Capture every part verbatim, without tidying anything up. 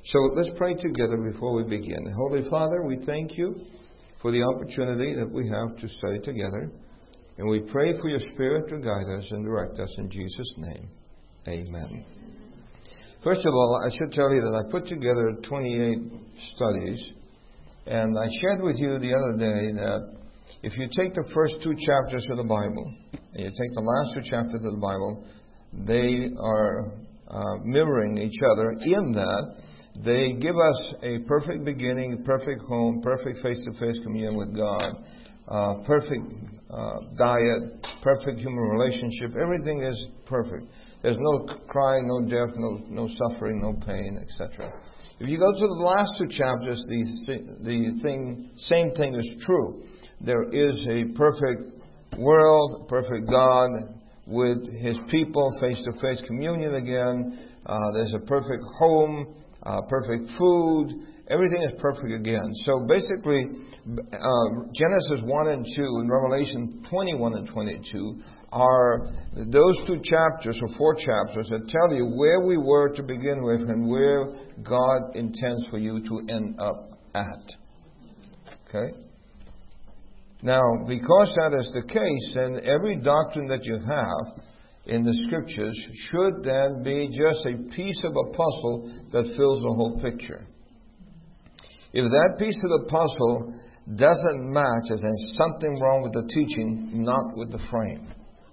So let's pray together before we begin. Holy Father, we thank you for the opportunity that we have to study together. And we pray for your Spirit to guide us and direct us in Jesus' name. Amen. First of all, I should tell you that I put together twenty-eight studies. And I shared with you the other day that if you take the first two chapters of the Bible, and you take the last two chapters of the Bible, they are uh, mirroring each other in that they give us a perfect beginning, perfect home, perfect face-to-face communion with God, uh, perfect uh, diet, perfect human relationship. Everything is perfect. There's no crying, no death, no no suffering, no pain, et cetera. If you go to the last two chapters, the the thing, same thing is true. There is a perfect world, perfect God with His people, face-to-face communion again. Uh, there's a perfect home, uh, perfect food. Everything is perfect again. So basically, uh, Genesis one and two and Revelation twenty-one and twenty-two are those two chapters or four chapters that tell you where we were to begin with and where God intends for you to end up at. Okay? Now, because that is the case, then every doctrine that you have in the Scriptures should then be just a piece of a puzzle that fills the whole picture. If that piece of the puzzle doesn't match, there's something wrong with the teaching, not with the frame.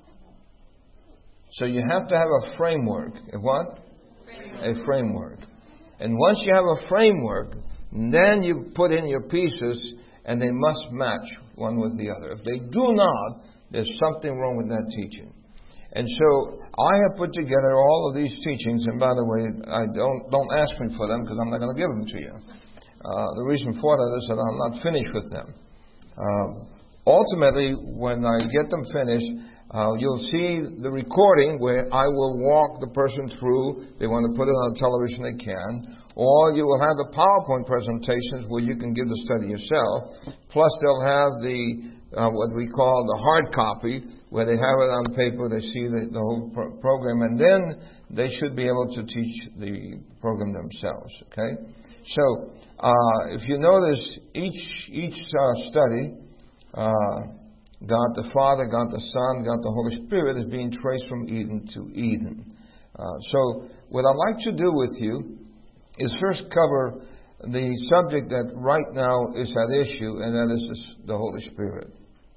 So you have to have a framework. A what? Framework. A framework. And once you have a framework, then you put in your pieces, and they must match one with the other. If they do not, there's something wrong with that teaching. And so I have put together all of these teachings, and by the way, I don't don't ask me for them because I'm not going to give them to you. Uh, the reason for that is that I'm not finished with them. Uh, ultimately, when I get them finished, uh, you'll see the recording where I will walk the person through. They want to put it on television, they can. Or you will have the PowerPoint presentations where you can give the study yourself. Plus, they'll have the uh, what we call the hard copy, where they have it on paper. They see the, the whole pro- program, and then they should be able to teach the program themselves. Okay, so uh, if you notice, each each uh, study, uh, God the Father, God the Son, God the Holy Spirit is being traced from Eden to Eden. Uh, so what I'd like to do with you is first cover the subject that right now is at issue, and that is the Holy Spirit.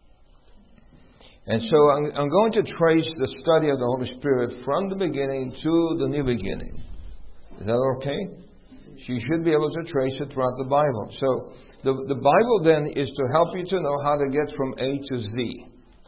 And so I'm, I'm going to trace the study of the Holy Spirit from the beginning to the new beginning. Is that okay? So you should be able to trace it throughout the Bible. So the, the Bible then is to help you to know how to get from A to Z.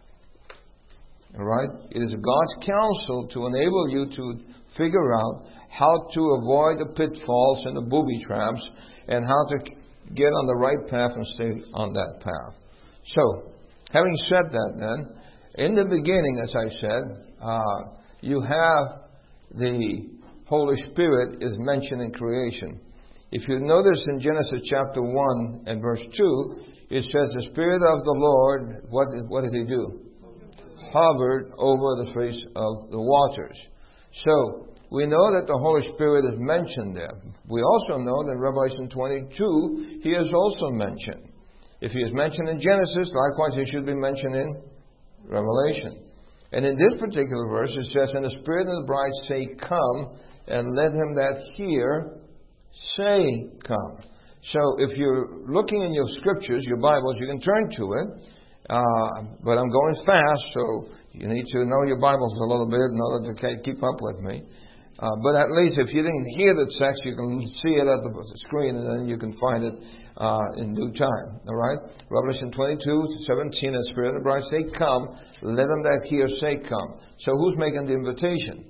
All right? It is God's counsel to enable you to figure out how to avoid the pitfalls and the booby traps and how to get on the right path and stay on that path. So, having said that then, in the beginning, as I said, uh, you have the Holy Spirit is mentioned in creation. If you notice in Genesis chapter one and verse two, it says, the Spirit of the Lord, what, what did He do? Hovered over the face of the waters. So, we know that the Holy Spirit is mentioned there. We also know that in Revelation twenty-two, He is also mentioned. If He is mentioned in Genesis, likewise He should be mentioned in Revelation. And in this particular verse, it says, and the Spirit and the bride say, come, and let him that hear say, come. So if you're looking in your scriptures, your Bibles, you can turn to it. Uh, but I'm going fast, so you need to know your Bibles a little bit in order to keep up with me. Uh, but at least if you didn't hear the text, you can see it at the screen, and then you can find it uh, in due time. All right? Revelation twenty-two, seventeen, the Spirit and the bride say, come. Let them that hear say, come. So who's making the invitation?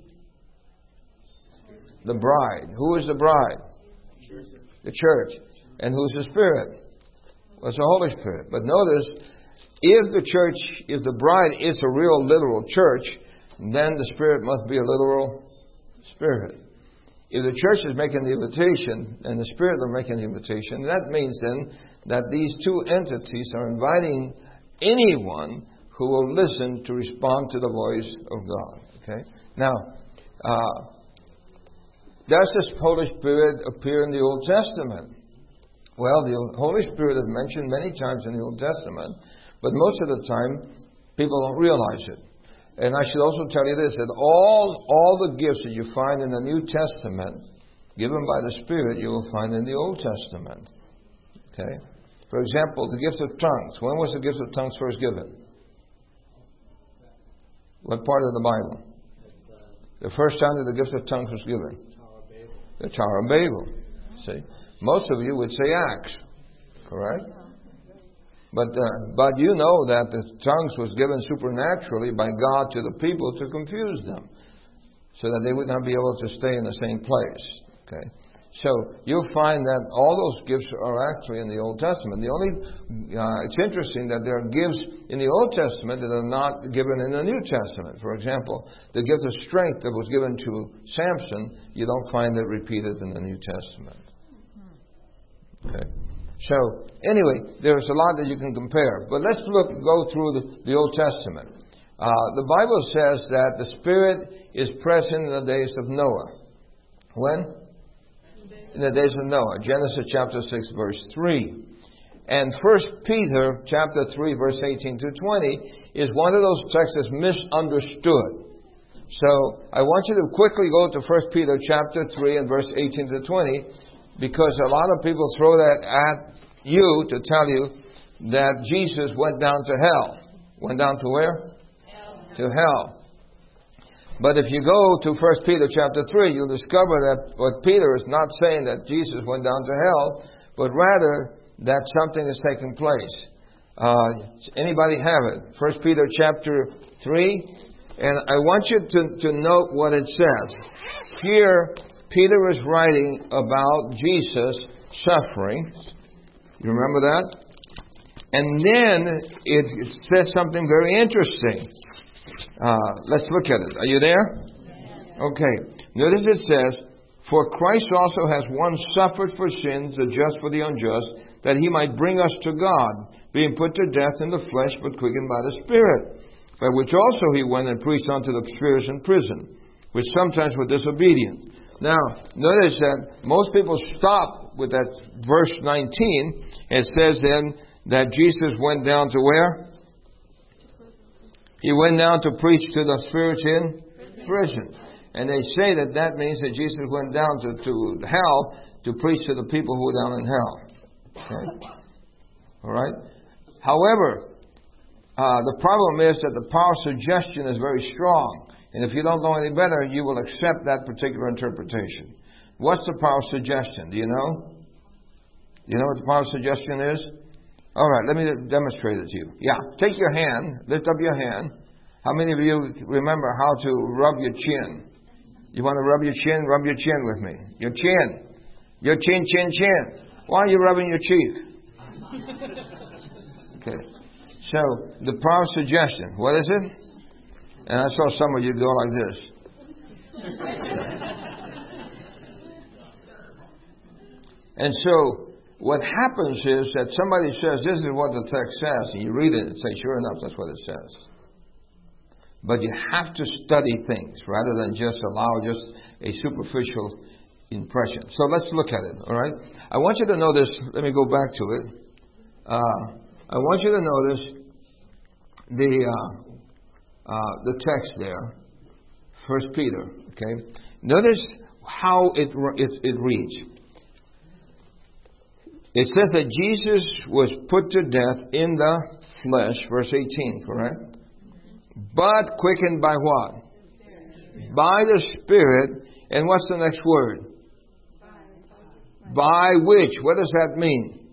The bride. Who is the bride? The church. And who's the Spirit? Well, it's the Holy Spirit. But notice, if the church, if the bride is a real literal church, then the Spirit must be a literal Spirit. If the church is making the invitation and the Spirit are making the invitation, that means then that these two entities are inviting anyone who will listen to respond to the voice of God. Okay? Now, uh, does the Holy Spirit appear in the Old Testament? Well, the Holy Spirit is mentioned many times in the Old Testament, but most of the time, people don't realize it. And I should also tell you this, that all, all the gifts that you find in the New Testament, given by the Spirit, you will find in the Old Testament. Okay? For example, the gift of tongues. When was the gift of tongues first given? What part of the Bible? The first time that the gift of tongues was given? The Tower of Babel. See? Most of you would say Acts. Correct? But uh, but you know that the tongues was given supernaturally by God to the people to confuse them, so that they would not be able to stay in the same place. Okay, so you'll find that all those gifts are actually in the Old Testament. The only uh, it's interesting that there are gifts in the Old Testament that are not given in the New Testament. For example, the gift of strength that was given to Samson, you don't find it repeated in the New Testament. Okay. So, anyway, there's a lot that you can compare. But let's look, go through the, the Old Testament. Uh, the Bible says that the Spirit is present in the days of Noah. When? In the days of Noah. Genesis chapter six, verse three. And First Peter chapter three, verse eighteen to twenty is one of those texts that's misunderstood. So, I want you to quickly go to First Peter chapter three and verse eighteen to twenty, because a lot of people throw that at you to tell you that Jesus went down to hell. Went down to where? Hell. To hell. But if you go to First Peter chapter three, you'll discover that what Peter is not saying that Jesus went down to hell, but rather that something is taking place. Uh, anybody have it? First Peter chapter three. And I want you to, to note what it says. Here, Peter is writing about Jesus suffering. You remember that? And then it, it says something very interesting. Uh, let's look at it. Are you there? Okay. Notice it says, "For Christ also has once suffered for sins, the just for the unjust, that he might bring us to God, being put to death in the flesh, but quickened by the Spirit, by which also he went and preached unto the spirits in prison, which sometimes were disobedient." Now, notice that most people stop with that verse nineteen. It says then that Jesus went down to where? He went down to preach to the spirits in prison. And they say that that means that Jesus went down to, to hell to preach to the people who were down in hell. Okay? All right? However, uh, the problem is that the power of suggestion is very strong. And if you don't know any better, you will accept that particular interpretation. What's the power of suggestion? Do you know? Do you know what the power of suggestion is? All right, let me demonstrate it to you. Yeah, take your hand, lift up your hand. How many of you remember how to rub your chin? You want to rub your chin? Rub your chin with me. Your chin. Your chin, chin, chin. Why are you rubbing your cheek? Okay. So, the power of suggestion. What is it? And I saw some of you go like this. And so, what happens is that somebody says, this is what the text says, and you read it and say, sure enough, that's what it says. But you have to study things rather than just allow just a superficial impression. So let's look at it, all right? I want you to notice, let me go back to it. Uh, I want you to notice the uh, uh, the text there, First Peter, okay? Notice how it, it, it reads. It says that Jesus was put to death in the flesh, verse eighteen, correct? But quickened by what? By the Spirit. And what's the next word? By which? What does that mean?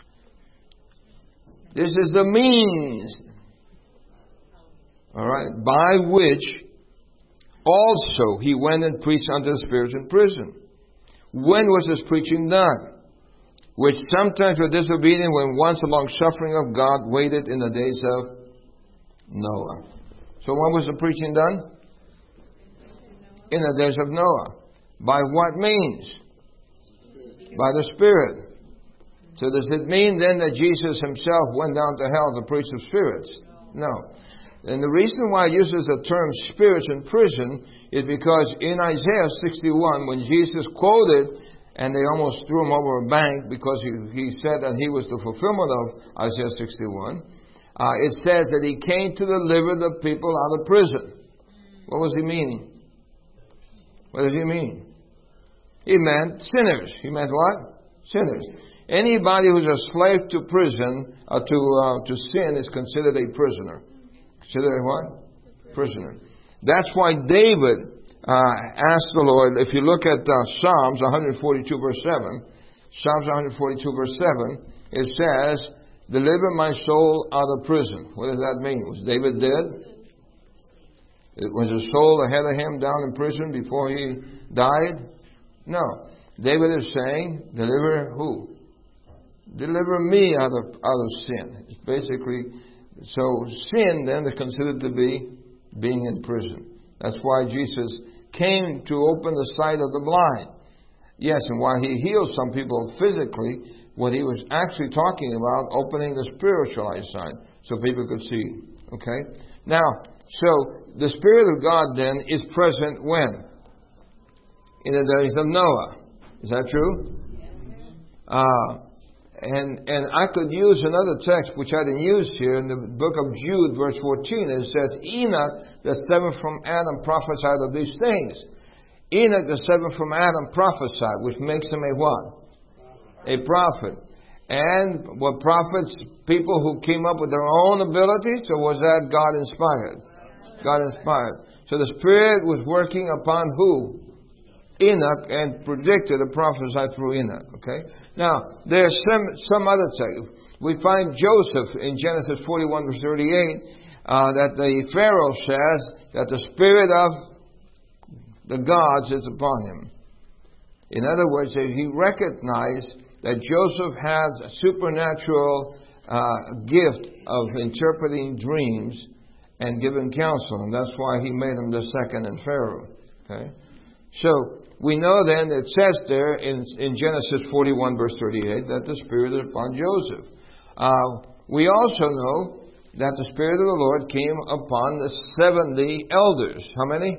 This is the means. All right. By which also he went and preached unto the spirits in prison. When was this preaching done? Which sometimes were disobedient, when once the long suffering of God waited in the days of Noah. So when was the preaching done? In the days of Noah. By what means? By the Spirit. So does it mean then that Jesus himself went down to hell to preach to spirits? No. And the reason why it uses the term spirits in prison is because in Isaiah sixty-one, when Jesus quoted, and they almost threw him over a bank because he, he said that he was the fulfillment of Isaiah sixty-one, uh, it says that he came to deliver the people out of prison. What was he meaning? What does he mean? He meant sinners. He meant what? Sinners. Anybody who's a slave to prison, uh, to uh, to sin, is considered a prisoner. Considered a what? Prisoner. That's why David uh, asked the Lord. If you look at uh, Psalms one forty-two verse seven, Psalms one forty-two verse seven, it says, "Deliver my soul out of prison." What does that mean? Was David dead? Was his soul ahead of him down in prison before he died? No. David is saying, deliver who? Deliver me out of out of sin. It's basically, so sin then is considered to be being in prison. That's why Jesus came to open the sight of the blind. Yes, and while he healed some people physically, what he was actually talking about, opening the spiritual eyesight so people could see. Okay? Now, so the Spirit of God then is present when? In the days of Noah. Is that true? Uh, and and I could use another text which I didn't use here in the book of Jude, verse fourteen. It says, Enoch, the seventh from Adam, prophesied of these things. Enoch, the seventh from Adam, prophesied, which makes him a what? A prophet. And were prophets people who came up with their own abilities, or was that God inspired? God inspired. So the Spirit was working upon who? Enoch, and predicted and prophesied through Enoch. Okay. Now there's some some other text. We find Joseph in Genesis forty-one verse thirty-eight uh, that the Pharaoh says that the spirit of the gods is upon him. In other words, he recognized that Joseph has a supernatural uh, gift of interpreting dreams and giving counsel, and that's why he made him the second in Pharaoh. Okay. So we know then it says there in, in Genesis forty-one verse thirty-eight that the Spirit is upon Joseph. Uh, we also know that the Spirit of the Lord came upon the seventy elders. How many?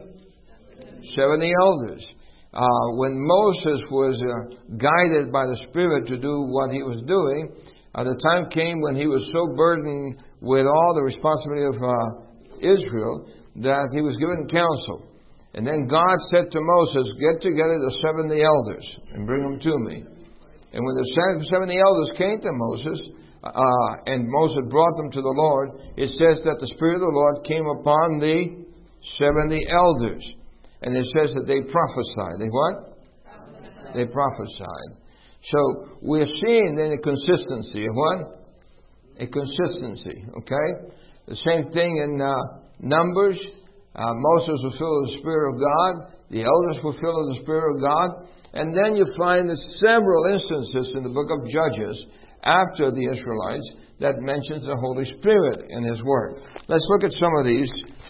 seventy elders. Uh, when Moses was uh, guided by the Spirit to do what he was doing, uh, the time came when he was so burdened with all the responsibility of uh, Israel that he was given counsel. And then God said to Moses, get together the seventy elders and bring them to me. And when the seventy elders came to Moses, uh, and Moses brought them to the Lord, it says that the Spirit of the Lord came upon the seventy elders. And it says that they prophesied. They what? Prophesied. They prophesied. So we're seeing then a consistency. A what? A consistency. Okay? The same thing in uh, Numbers. Uh, Moses was filled with the Spirit of God. The elders were filled with the Spirit of God. And then you find several instances in the book of Judges after the Israelites that mentions the Holy Spirit in His Word. Let's look at some of these.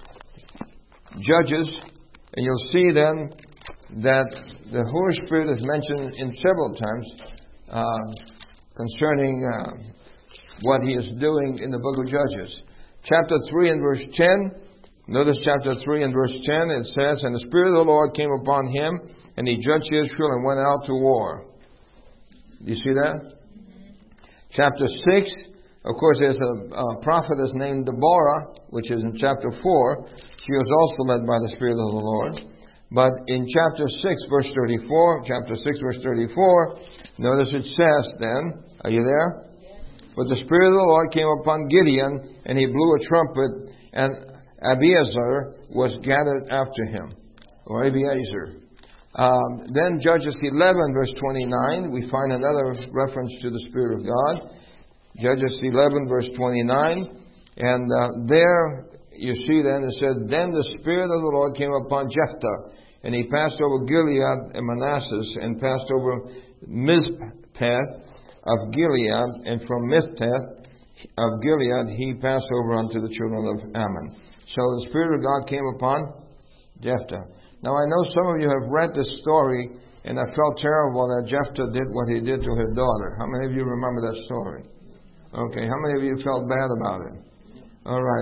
Judges, and you'll see then that the Holy Spirit is mentioned in several times uh, concerning uh, what He is doing in the book of Judges. Chapter three and verse ten. Notice chapter three and verse ten, it says, and the Spirit of the Lord came upon him, and he judged Israel and went out to war. Do you see that? Mm-hmm. Chapter six, of course, there's a, a prophetess named Deborah, which is in chapter four. She was also led by the Spirit of the Lord. But in chapter six, verse thirty-four, chapter six, verse thirty-four, notice it says then, are you there? Yes. But the Spirit of the Lord came upon Gideon, and he blew a trumpet, and Abiezer was gathered after him, or Abiezer. Um, then Judges eleven, verse twenty-nine, we find another reference to the Spirit of God. Judges eleven, verse twenty-nine, and uh, there you see then it said, then the Spirit of the Lord came upon Jephthah, and he passed over Gilead and Manasseh, and passed over Mizpeh of Gilead, and from Mizpeh of Gilead he passed over unto the children of Ammon. So the Spirit of God came upon Jephthah. Now I know some of you have read this story, and I felt terrible that Jephthah did what he did to his daughter. How many of you remember that story? Okay, how many of you felt bad about it? All right.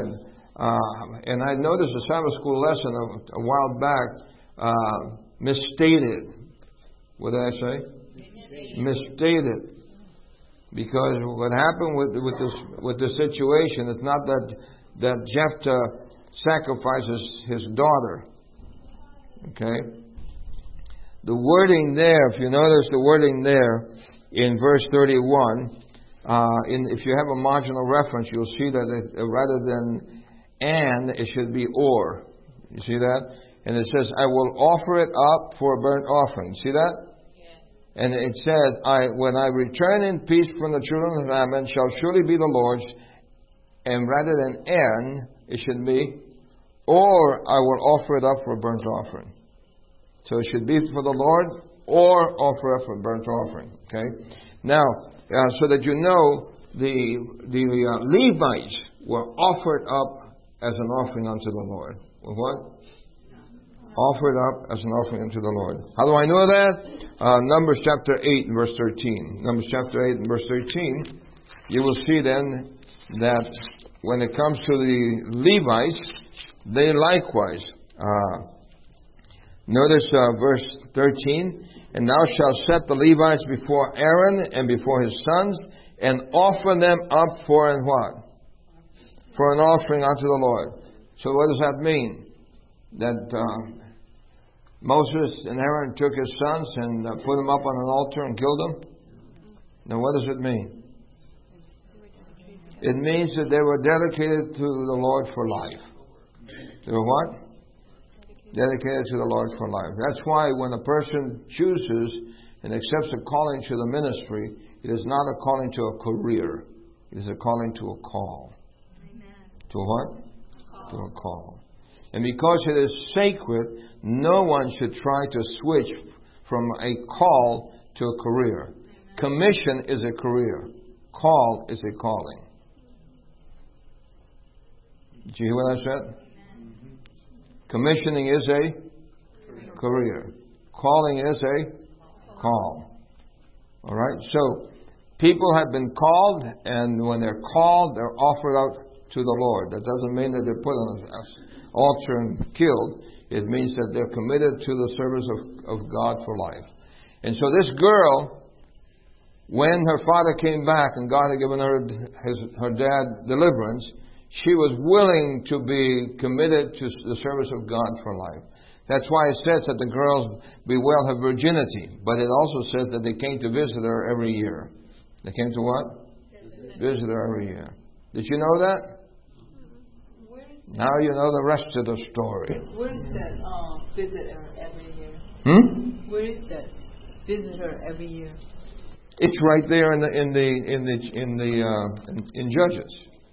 uh, and I noticed a Sabbath school lesson a, a while back uh, misstated. What did I say? Misstated. Misstated. Because what happened with with this with this situation is not that that Jephthah sacrifices his daughter. Okay. The wording there, if you notice the wording there in verse thirty-one, uh, in if you have a marginal reference, you'll see that it, uh, rather than and, it should be or. You see that? And it says, "I will offer it up for a burnt offering." See that? And it says, I, when I return in peace from the children of Ammon, shall surely be the Lord's. And rather than and, it should be, or I will offer it up for a burnt offering. So it should be for the Lord, or offer up for a burnt offering. Okay? Now, uh, so that you know, the, the uh, Levites were offered up as an offering unto the Lord. With what? Offered up as an offering unto the Lord. How do I know that? Uh, Numbers chapter eight and verse thirteen. Numbers chapter eight and verse thirteen. You will see then that when it comes to the Levites, they likewise. Uh, notice uh, verse thirteen. And thou shalt set the Levites before Aaron and before his sons, and offer them up for an what? For an offering unto the Lord. So what does that mean? That uh, Moses and Aaron took his sons and uh, put them up on an altar and killed them? Now what does it mean? It means that they were dedicated to the Lord for life. They were what? Dedicated to the Lord for life. That's why when a person chooses and accepts a calling to the ministry, it is not a calling to a career. It is a calling to a call. Amen. To a what? A call. To a call. And because it is sacred, no one should try to switch from a call to a career. Commission is a career. Call is a calling. Did you hear what I said? Commissioning is a career. Calling is a call. All right? So, people have been called, and when they're called, they're offered out to the Lord. That doesn't mean that they're put on an altar and killed. It means that they're committed to the service of, of God for life. And so this girl, when her father came back and God had given her his, her dad deliverance, she was willing to be committed to the service of God for life. That's why it says that the girls bewail her virginity. But it also says that they came to visit her every year. They came to what? Visit, visit her every year. Did you know that? Now you know the rest of the story. Where is that uh, visitor every year? Hmm? Where is that visitor every year? It's right there in the in the in the in the uh, in, in Judges.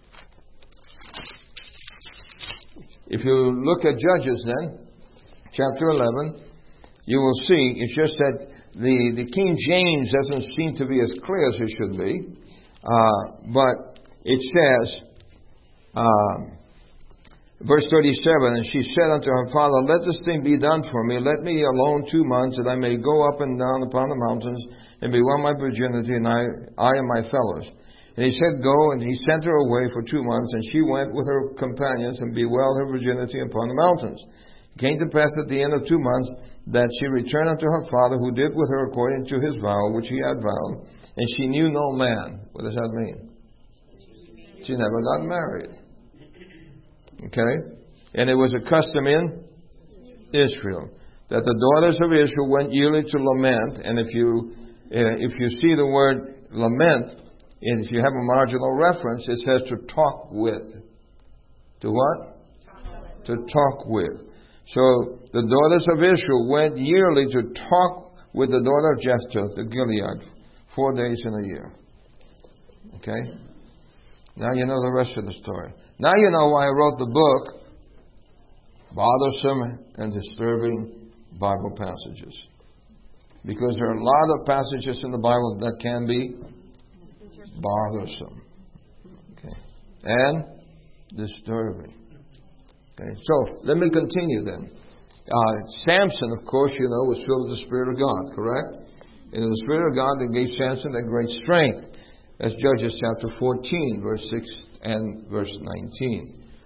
If you look at Judges, then chapter eleven, you will see it's just that the the King James doesn't seem to be as clear as it should be, uh, but it says. Uh, Verse thirty-seven, and she said unto her father, let this thing be done for me. Let me alone two months, that I may go up and down upon the mountains, and bewail my virginity, and I, I and my fellows. And he said, go, and he sent her away for two months, and she went with her companions, and bewailed her virginity upon the mountains. It came to pass at the end of two months, that she returned unto her father, who did with her according to his vow, which he had vowed, and she knew no man. What does that mean? She never got married. Okay? And it was a custom in Israel that the daughters of Israel went yearly to lament. And if you uh, if you see the word lament, and if you have a marginal reference, it says to talk with. To what? To talk with. So the daughters of Israel went yearly to talk with the daughter of Jephthah, the Gilead, four days in a year. Okay? Now you know the rest of the story. Now you know why I wrote the book, Bothersome and Disturbing Bible Passages. Because there are a lot of passages in the Bible that can be bothersome. Okay. And disturbing. Okay. So, let me continue then. Uh, Samson, of course, you know, was filled with the Spirit of God, correct? And in the Spirit of God that gave Samson that great strength. That's Judges chapter fourteen, verse six and verse nineteen.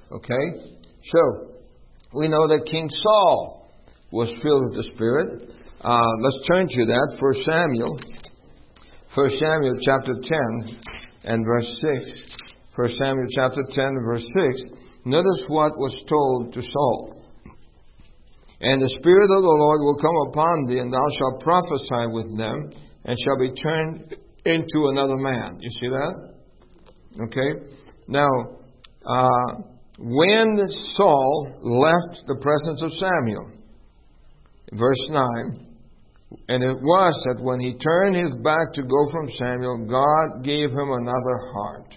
Okay? So, we know that King Saul was filled with the Spirit. Uh, let's turn to that. First Samuel. First Samuel chapter ten and verse six. First Samuel chapter ten verse six. Notice what was told to Saul. And the Spirit of the Lord will come upon thee, and thou shalt prophesy with them, and shall be turned into another man. You see that? Okay? Now, uh, when Saul left the presence of Samuel, verse nine, and it was that when he turned his back to go from Samuel, God gave him another heart.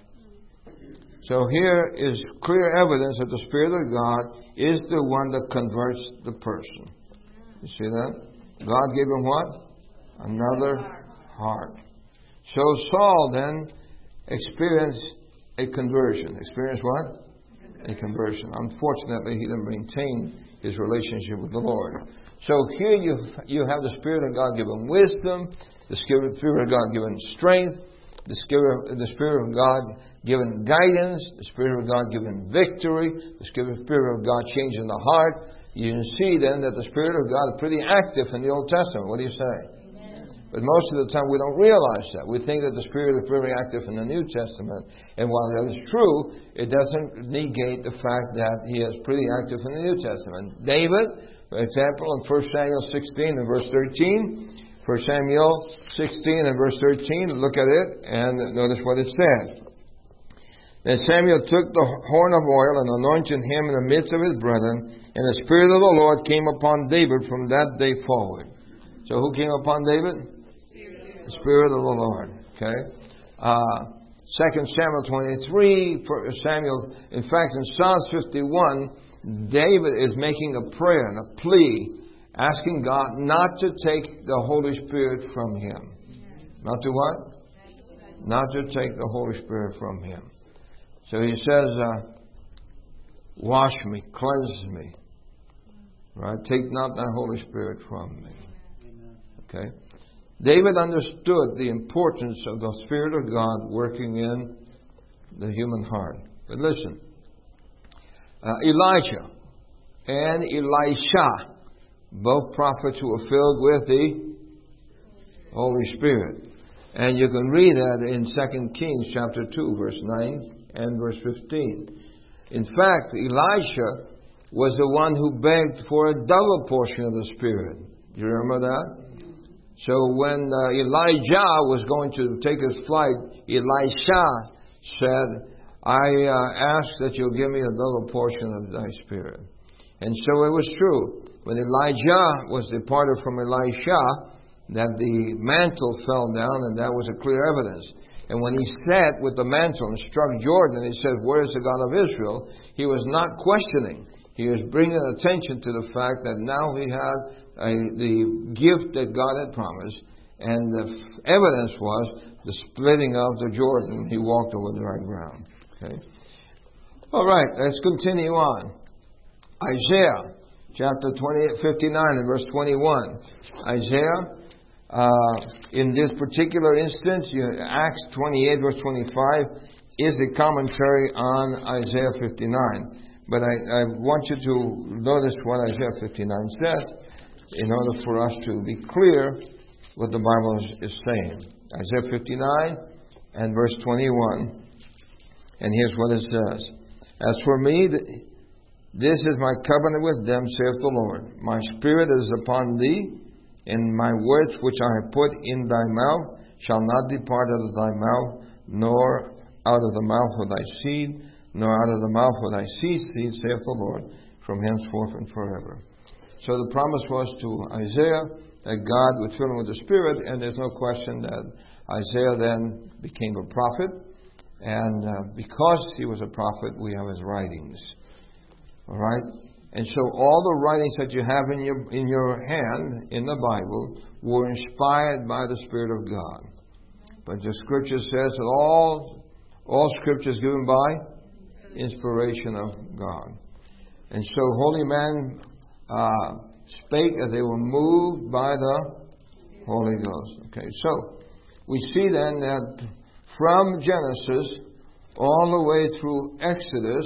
So here is clear evidence that the Spirit of God is the one that converts the person. You see that? God gave him what? Another heart. So Saul then experienced a conversion. Experienced what? A conversion. Unfortunately, he didn't maintain his relationship with the Lord. So here you you have the Spirit of God given wisdom, the Spirit of God given strength, the Spirit, the Spirit of God given guidance, the Spirit of God given victory, the Spirit of God changing the heart. You can see then that the Spirit of God is pretty active in the Old Testament. What do you say? Amen. But most of the time we don't realize that. We think that the Spirit is very active in the New Testament. And while that is true, it doesn't negate the fact that He is pretty active in the New Testament. David, for example, in First Samuel sixteen and verse thirteen, First Samuel sixteen and verse thirteen, look at it and notice what it says. Then Samuel took the horn of oil and anointed him in the midst of his brethren, and the Spirit of the Lord came upon David from that day forward. So who came upon David? Spirit. The Spirit of the Lord. Okay. Uh, Second Samuel twenty-three, Samuel, in fact in Psalms fifty-one, David is making a prayer and a plea, asking God not to take the Holy Spirit from him. Not to what? Not to take the Holy Spirit from him. So he says, uh, wash me, cleanse me. Right? Take not thy Holy Spirit from me. Okay? David understood the importance of the Spirit of God working in the human heart. But listen, uh, Elijah and Elisha, both prophets who were filled with the Holy Spirit. And you can read that in Second Kings chapter two, verse nine and verse fifteen. In fact, Elisha was the one who begged for a double portion of the Spirit. Do you remember that? So when uh, Elijah was going to take his flight, Elisha said, I uh, ask that you'll give me a double portion of thy Spirit. And so it was true. When Elijah was departed from Elisha, that the mantle fell down, and that was a clear evidence. And when he sat with the mantle and struck Jordan, he said, where is the God of Israel? He was not questioning. He was bringing attention to the fact that now he had a, the gift that God had promised. And the f- evidence was the splitting of the Jordan. He walked over dry ground. Okay. All right, let's continue on. Isaiah chapter twenty, fifty-nine and verse twenty-one. Isaiah, uh, in this particular instance, Acts twenty-eight verse twenty-five is a commentary on Isaiah fifty-nine. But I, I want you to notice what Isaiah fifty-nine says in order for us to be clear what the Bible is, is saying. Isaiah fifty-nine and verse twenty-one. And here's what it says. As for me, this is my covenant with them, saith the Lord. My spirit is upon thee, and my words which I have put in thy mouth shall not depart out of thy mouth, nor out of the mouth of thy seed, nor out of the mouth of thy seed's seed, saith the Lord, from henceforth and forever. So the promise was to Isaiah that God would fill him with the Spirit, and there's no question that Isaiah then became a prophet. And uh, because he was a prophet, we have his writings. All right? And so all the writings that you have in your in your hand in the Bible were inspired by the Spirit of God. But the Scripture says that all all Scripture is given by inspiration of God. And so holy men uh, spake as they were moved by the Holy Ghost. Okay, so we see then that from Genesis all the way through Exodus,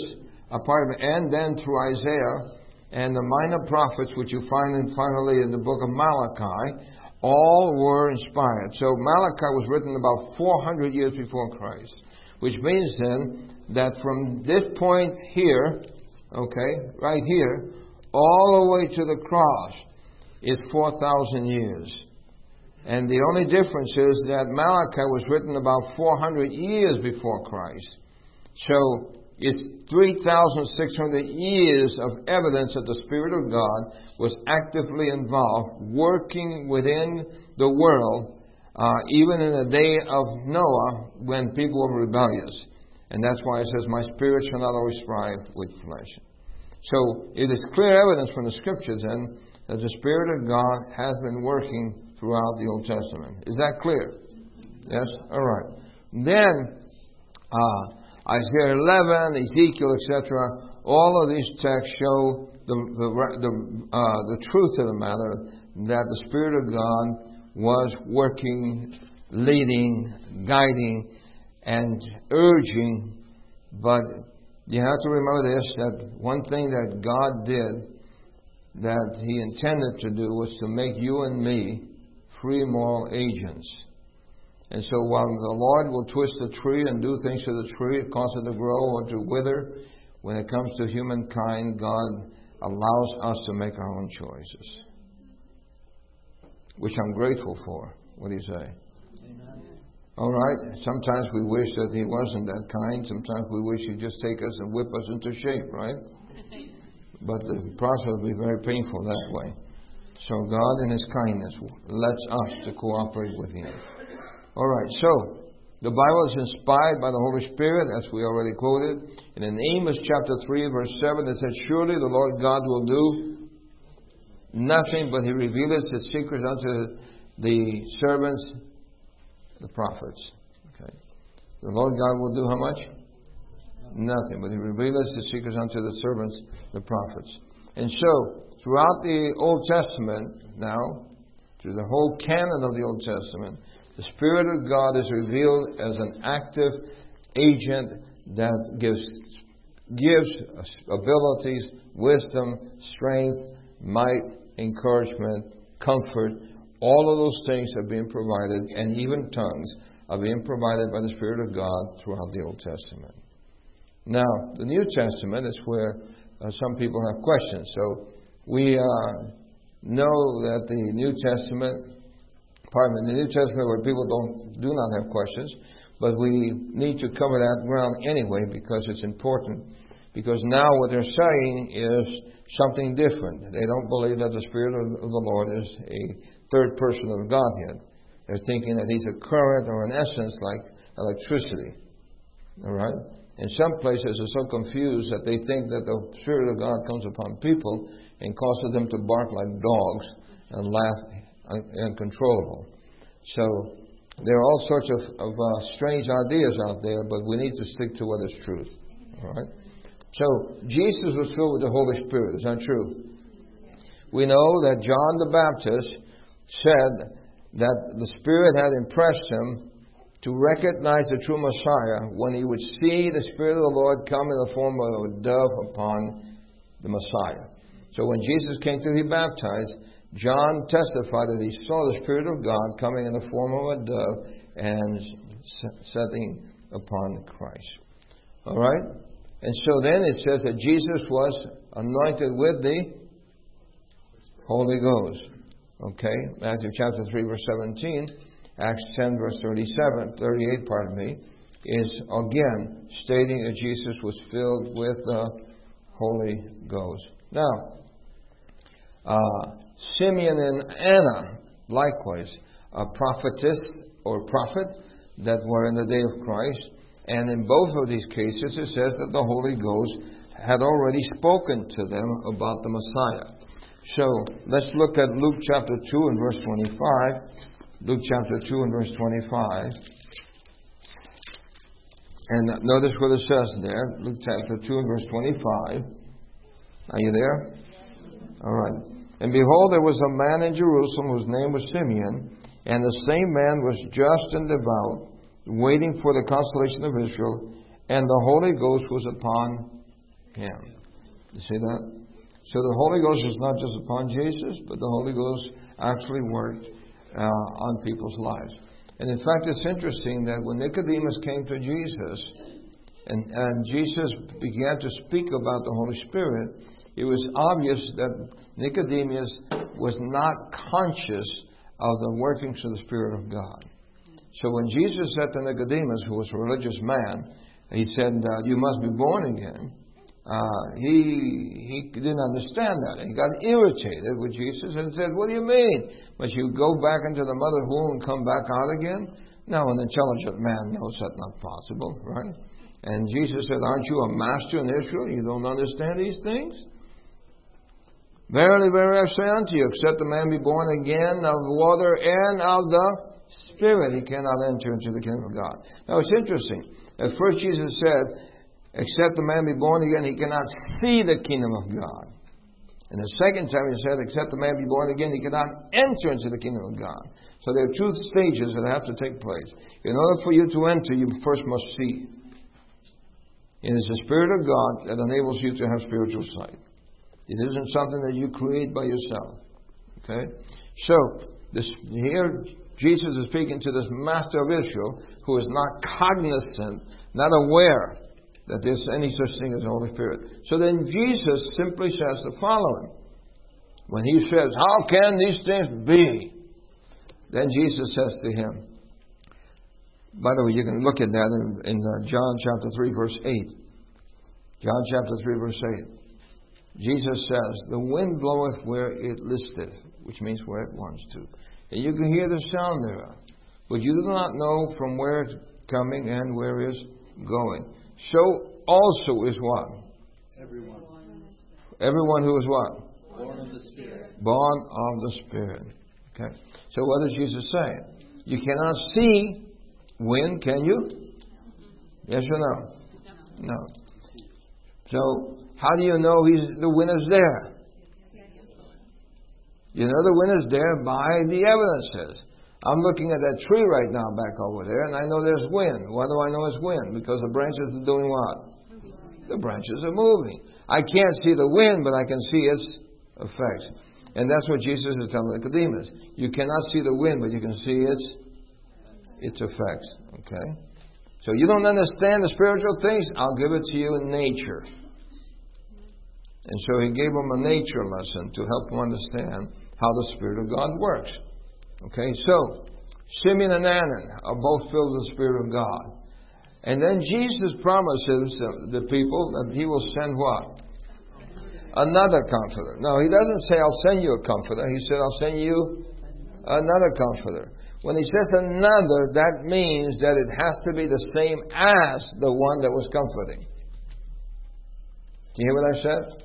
uh, pardon me, and then through Isaiah and the minor prophets, which you find in, finally in the book of Malachi, all were inspired. So Malachi was written about four hundred years before Christ, which means then that from this point here, okay, right here, all the way to the cross is four thousand years. And the only difference is that Malachi was written about four hundred years before Christ. So it's three thousand six hundred years of evidence that the Spirit of God was actively involved, working within the world, uh, even in the day of Noah, when people were rebellious. And that's why it says, my spirit shall not always strive with flesh. So it is clear evidence from the Scriptures then that the Spirit of God has been working throughout the Old Testament. Is that clear? Yes? All right. Then, uh, Isaiah eleven, Ezekiel, et cetera, all of these texts show the the the, uh, the truth of the matter, that the Spirit of God was working, leading, guiding, and urging. But you have to remember this, that one thing that God did, that He intended to do, was to make you and me free moral agents. And so while the Lord will twist the tree and do things to the tree, cause it to grow or to wither, when it comes to humankind, God allows us to make our own choices, which I'm grateful for. What do you say? Amen. All right. Sometimes we wish that He wasn't that kind. Sometimes we wish He'd just take us and whip us into shape, right? But the process will be very painful that way. So God in His kindness lets us to cooperate with Him. All right, so the Bible is inspired by the Holy Spirit, as we already quoted. And in Amos chapter three, verse seven, it says, surely the Lord God will do nothing, but He revealeth His secrets unto the servants, the prophets. Okay. The Lord God will do how much? Nothing, but He revealeth His secrets unto the servants, the prophets. And so, throughout the Old Testament now, through the whole canon of the Old Testament, the Spirit of God is revealed as an active agent that gives gives abilities, wisdom, strength, might, encouragement, comfort. All of those things are being provided, and even tongues are being provided by the Spirit of God throughout the Old Testament. Now, the New Testament is where uh, some people have questions. So we uh, know that the New Testament Pardon me, in the New Testament where people don't do not have questions, but we need to cover that ground anyway because it's important. Because now what they're saying is something different. They don't believe that the Spirit of the Lord is a third person of the Godhead. They're thinking that He's a current or an essence like electricity. All right? In some places they're so confused that they think that the Spirit of God comes upon people and causes them to bark like dogs and laugh uncontrollable. So there are all sorts of, of uh, strange ideas out there, but we need to stick to what is truth. All right. So Jesus was filled with the Holy Spirit. Is that true? We know that John the Baptist said that the Spirit had impressed him to recognize the true Messiah when he would see the Spirit of the Lord come in the form of a dove upon the Messiah. So when Jesus came to be baptized, John testified that he saw the Spirit of God coming in the form of a dove and setting upon Christ. All right? And so then it says that Jesus was anointed with the Holy Ghost. Okay? Matthew chapter three, verse seventeen. Acts ten, verse thirty-seven, thirty-eight, pardon me, is again stating that Jesus was filled with the Holy Ghost. Now, uh, Simeon and Anna, likewise, a prophetess or prophet that were in the day of Christ. And in both of these cases, it says that the Holy Ghost had already spoken to them about the Messiah. So, let's look at Luke chapter two and verse twenty-five. Luke chapter two and verse twenty-five. And notice what it says there. Luke chapter two and verse twenty-five. Are you there? All right. And behold, there was a man in Jerusalem whose name was Simeon, and the same man was just and devout, waiting for the consolation of Israel, and the Holy Ghost was upon him. You see that? So the Holy Ghost is not just upon Jesus, but the Holy Ghost actually worked uh, on people's lives. And in fact, it's interesting that when Nicodemus came to Jesus, and, and Jesus began to speak about the Holy Spirit, it was obvious that Nicodemus was not conscious of the workings of the Spirit of God. So when Jesus said to Nicodemus, who was a religious man, he said, uh, you must be born again. Uh, he he didn't understand that. He got irritated with Jesus and said, what do you mean? Must you go back into the mother's womb and come back out again? Now, an intelligent man knows that's not possible, right? And Jesus said, aren't you a master in Israel? You don't understand these things? Verily, verily, I say unto you, except a man be born again of water and of the Spirit, he cannot enter into the kingdom of God. Now, it's interesting. At first, Jesus said, except a man be born again, he cannot see the kingdom of God. And the second time he said, except a man be born again, he cannot enter into the kingdom of God. So there are two stages that have to take place. In order for you to enter, you first must see. It is the Spirit of God that enables you to have spiritual sight. It isn't something that you create by yourself. Okay? So, this, here Jesus is speaking to this master of Israel who is not cognizant, not aware that there's any such thing as the Holy Spirit. So then Jesus simply says the following. When he says, how can these things be? Then Jesus says to him, by the way, you can look at that in, in uh, John chapter three, verse eight. John chapter three, verse eight. Jesus says, the wind bloweth where it listeth, which means where it wants to. And you can hear the sound thereof. But you do not know from where it's coming and where it is going. So also is what? Everyone. Everyone who is what? Born of the Spirit. Born of the Spirit. Okay. So what is Jesus saying? You cannot see wind, can you? Yes or no? No. So how do you know he's, the wind is there? You know the wind is there by the evidences. I'm looking at that tree right now back over there, and I know there's wind. Why do I know it's wind? Because the branches are doing what? The branches are moving. I can't see the wind, but I can see its effects. And that's what Jesus is telling Nicodemus. You cannot see the wind, but you can see its its effects. Okay? So you don't understand the spiritual things? I'll give it to you in nature. And so he gave him a nature lesson to help him understand how the Spirit of God works. Okay, so Simeon and Anna are both filled with the Spirit of God. And then Jesus promises the people that he will send what? Another comforter. No, he doesn't say, I'll send you a comforter. He said, I'll send you another comforter. When he says another, that means that it has to be the same as the one that was comforting. Do you hear what I said?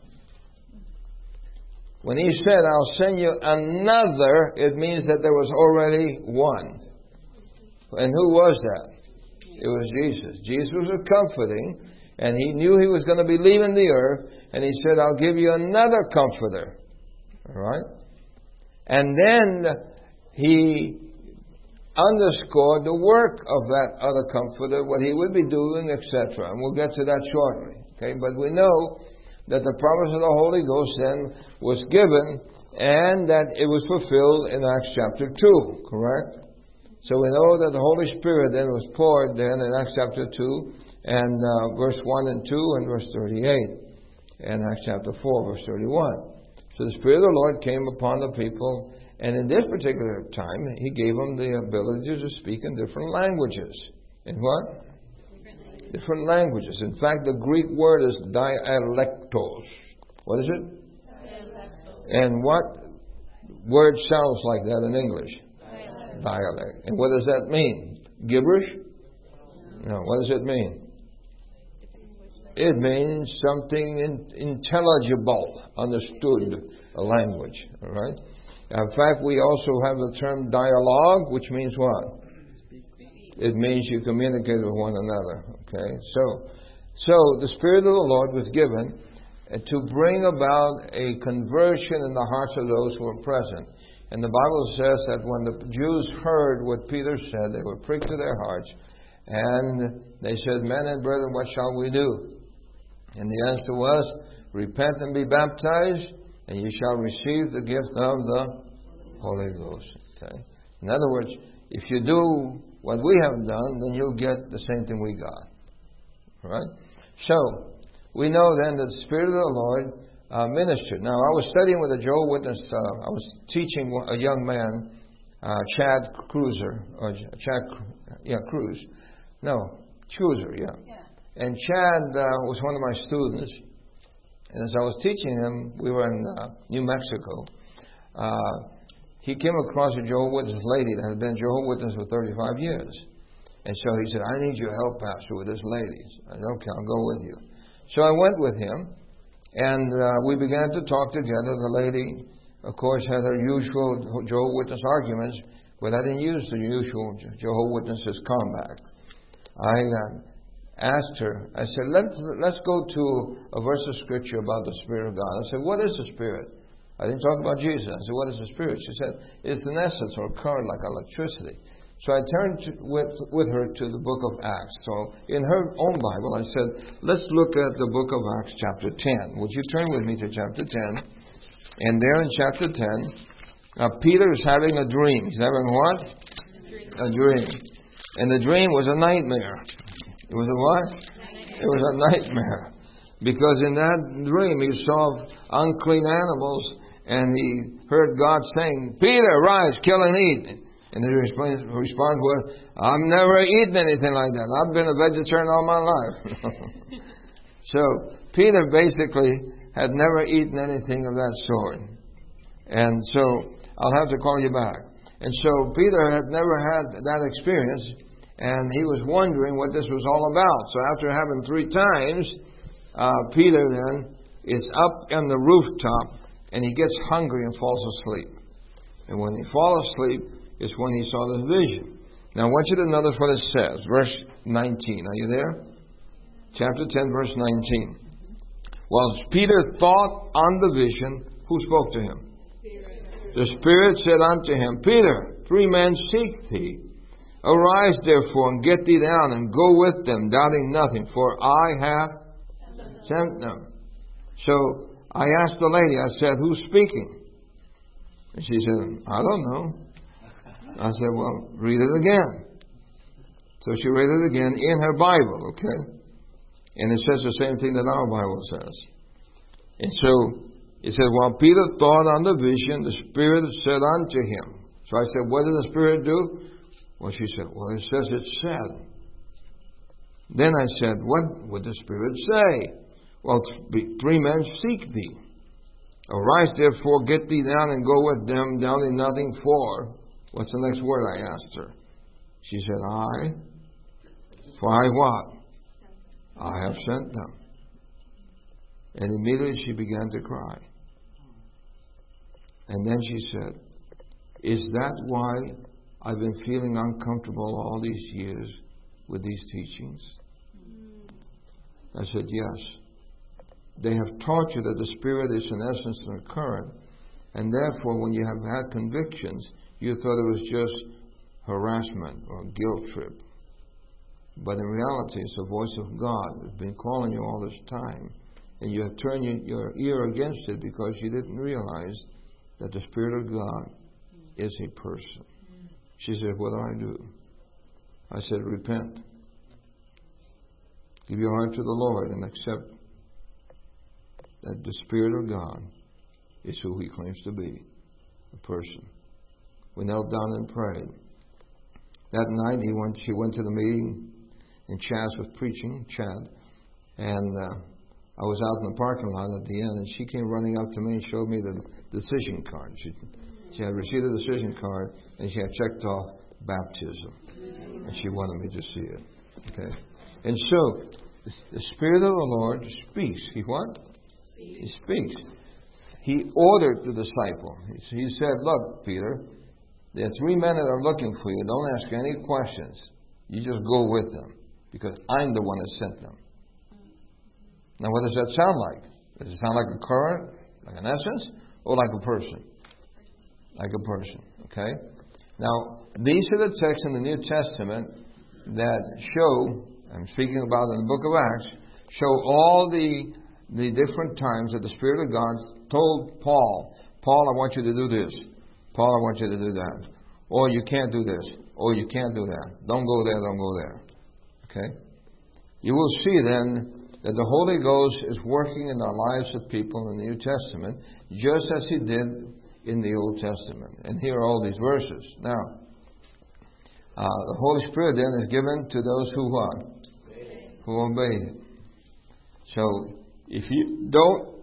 When he said, I'll send you another, it means that there was already one. And who was that? It was Jesus. Jesus was comforting, and he knew he was going to be leaving the earth, and he said, I'll give you another comforter. All right? And then he underscored the work of that other comforter, what he would be doing, et cetera. And we'll get to that shortly. Okay? But we know that the promise of the Holy Ghost then was given, and that it was fulfilled in Acts chapter two, correct? So we know that the Holy Spirit then was poured then in Acts chapter two, and uh, verse one and two, and verse thirty-eight, and Acts chapter four, verse thirty-one. So the Spirit of the Lord came upon the people, and in this particular time, He gave them the ability to speak in different languages. In what? Different languages. In fact, the Greek word is dialectos. What is it? Dialectos. And what word sounds like that in English? Dialect. Dialect. And what does that mean? Gibberish? No. What does it mean? It means something in, intelligible, understood, a language. All right. In fact, we also have the term dialogue, which means what? It means you communicate with one another. Okay, so so the Spirit of the Lord was given to bring about a conversion in the hearts of those who were present. And the Bible says that when the Jews heard what Peter said, they were pricked to their hearts, and they said, "Men and brethren, what shall we do?" And the answer was, repent and be baptized, and you shall receive the gift of the Holy Ghost. Okay? In other words, if you do what we have done, then you'll get the same thing we got. Right? So, we know then that the Spirit of the Lord uh, ministered. Now, I was studying with a Jehovah's Witness. Uh, I was teaching a young man, uh, Chad Cruiser, or Chad, yeah, Cruz. No, Cruiser, yeah. yeah. And Chad uh, was one of my students. And as I was teaching him, we were in uh, New Mexico. Uh, he came across a Jehovah's Witness lady that had been Jehovah's Witness for thirty-five years. And so he said, I need your help, Pastor, with this lady. I said, okay, I'll go with you. So I went with him, and uh, we began to talk together. The lady, of course, had her usual Jehovah's Witness arguments, but I didn't use the usual Jehovah's Witnesses comeback. I uh, asked her, I said, let's, let's go to a verse of Scripture about the Spirit of God. I said, what is the Spirit? I didn't talk about Jesus. I said, what is the Spirit? She said, it's an essence or current like electricity. So I turned to, with, with her to the book of Acts. So in her own Bible, I said, let's look at the book of Acts chapter ten. Would you turn with me to chapter ten? And there in chapter ten, uh, Peter is having a dream. He's having what? A dream. A dream. And the dream was a nightmare. It was a what? Nightmare. It was a nightmare. Because in that dream he saw unclean animals and he heard God saying, Peter, rise, kill and eat. And the response, response was, I've never eaten anything like that. I've been a vegetarian all my life. So Peter basically had never eaten anything of that sort. And so I'll have to call you back. And so Peter had never had that experience, and he was wondering what this was all about. So after having three times, uh, Peter then is up on the rooftop, and he gets hungry and falls asleep. And when he falls asleep, is when he saw this vision. Now I want you to notice what it says. Verse nineteen. Are you there? Chapter ten, verse nineteen. While Peter thought on the vision, who spoke to him? Spirit. The Spirit said unto him, Peter, three men seek thee. Arise therefore and get thee down and go with them, doubting nothing, for I have sent them. So I asked the lady, I said, who's speaking? And she said, I don't know. I said, well, read it again. So she read it again in her Bible, okay? And it says the same thing that our Bible says. And so it said, while Peter thought on the vision, the Spirit said unto him. So I said, what did the Spirit do? Well, she said, well, it says it said. Then I said, what would the Spirit say? Well, three men seek thee. Arise therefore, get thee down and go with them, doubting nothing for... What's the next word I asked her? She said, I? For I what? I have sent them. And immediately she began to cry. And then she said, is that why I've been feeling uncomfortable all these years with these teachings? I said, yes. They have taught you that the Spirit is in essence and a current. And therefore, when you have had convictions, you thought it was just harassment or guilt trip. But in reality, it's the voice of God that's been calling you all this time. And you have turned your ear against it because you didn't realize that the Spirit of God is a person. She said, what do I do? I said, repent. Give your heart to the Lord and accept that the Spirit of God is who He claims to be, a person. We knelt down and prayed. That night, he went, she went to the meeting, and Chaz was preaching, Chad. And uh, I was out in the parking lot at the end, and she came running up to me and showed me the decision card. She, she had received the decision card, and she had checked off baptism. And she wanted me to see it. Okay. And so, the Spirit of the Lord speaks. He what? He speaks. He ordered the disciple. He said, look, Peter, there are three men that are looking for you. Don't ask any questions. You just go with them. Because I'm the one that sent them. Now, what does that sound like? Does it sound like a current, like an essence, or like a person? Like a person. Okay? Now, these are the texts in the New Testament that show, I'm speaking about in the book of Acts, show all the the different times that the Spirit of God told Paul, Paul, I want you to do this. Paul, I want you to do that. Or you can't do this. Or you can't do that. Don't go there, don't go there. Okay? You will see then that the Holy Ghost is working in the lives of people in the New Testament just as He did in the Old Testament. And here are all these verses. Now, uh, the Holy Spirit then is given to those who what? Obey. Who obey. So, if you don't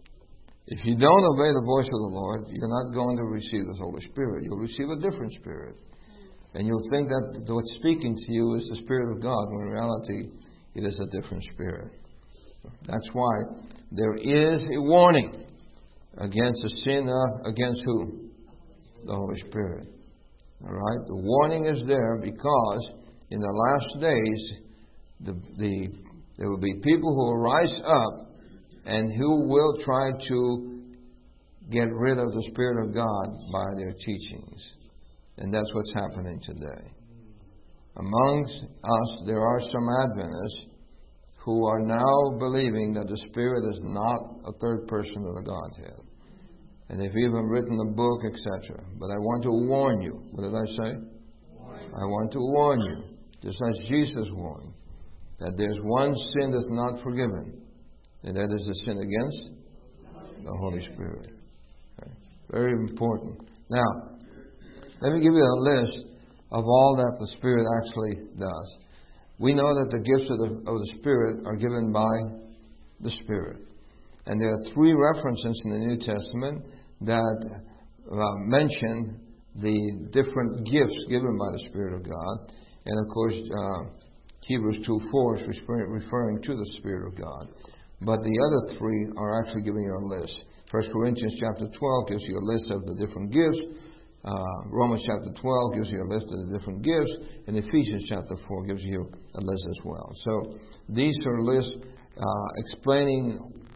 if you don't obey the voice of the Lord, you're not going to receive the Holy Spirit. You'll receive a different spirit. And you'll think that what's speaking to you is the Spirit of God, when in reality it is a different spirit. That's why there is a warning against the sin of, against who? The Holy Spirit. All right? The warning is there because in the last days, the, the there will be people who will rise up and who will try to get rid of the Spirit of God by their teachings. And that's what's happening today. Amongst us, there are some Adventists who are now believing that the Spirit is not a third person of the Godhead. And they've even written a book, et cetera. But I want to warn you. What did I say? Warning. I want to warn you, just as Jesus warned, that there's one sin that's not forgiven, and that is the sin against the Holy Spirit. Okay. Very important. Now, let me give you a list of all that the Spirit actually does. We know that the gifts of the, of the Spirit are given by the Spirit. And there are three references in the New Testament that uh, mention the different gifts given by the Spirit of God. And of course, uh, Hebrews two four is referring to the Spirit of God. But the other three are actually giving you a list. First Corinthians chapter twelve gives you a list of the different gifts. Uh, Romans chapter twelve gives you a list of the different gifts. And Ephesians chapter four gives you a list as well. So these are lists uh, explaining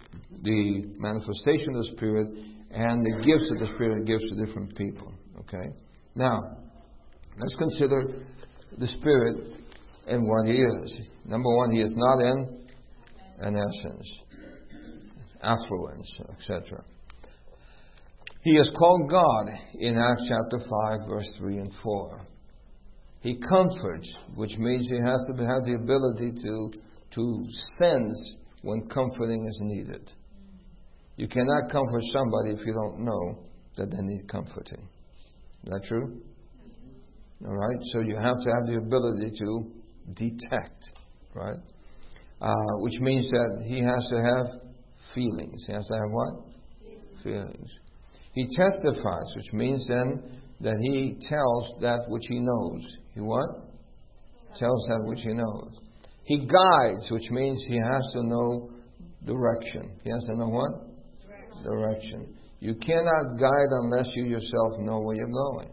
the manifestation of the Spirit and the gifts that the Spirit gives to different people. Okay? Now, let's consider the Spirit and what He is. Number one, He is not in an essence, affluence, et cetera. He is called God in Acts chapter five, verse three and four. He comforts, which means He has to have the ability to, to sense when comforting is needed. You cannot comfort somebody if you don't know that they need comforting. Is that true? All right? So you have to have the ability to detect, right? Uh, which means that He has to have feelings. He has to have what? Feelings. He testifies, which means then that He tells that which He knows. He what? Tells that which He knows. He guides, which means He has to know direction. He has to know what? Direction. Direction. You cannot guide unless you yourself know where you're going.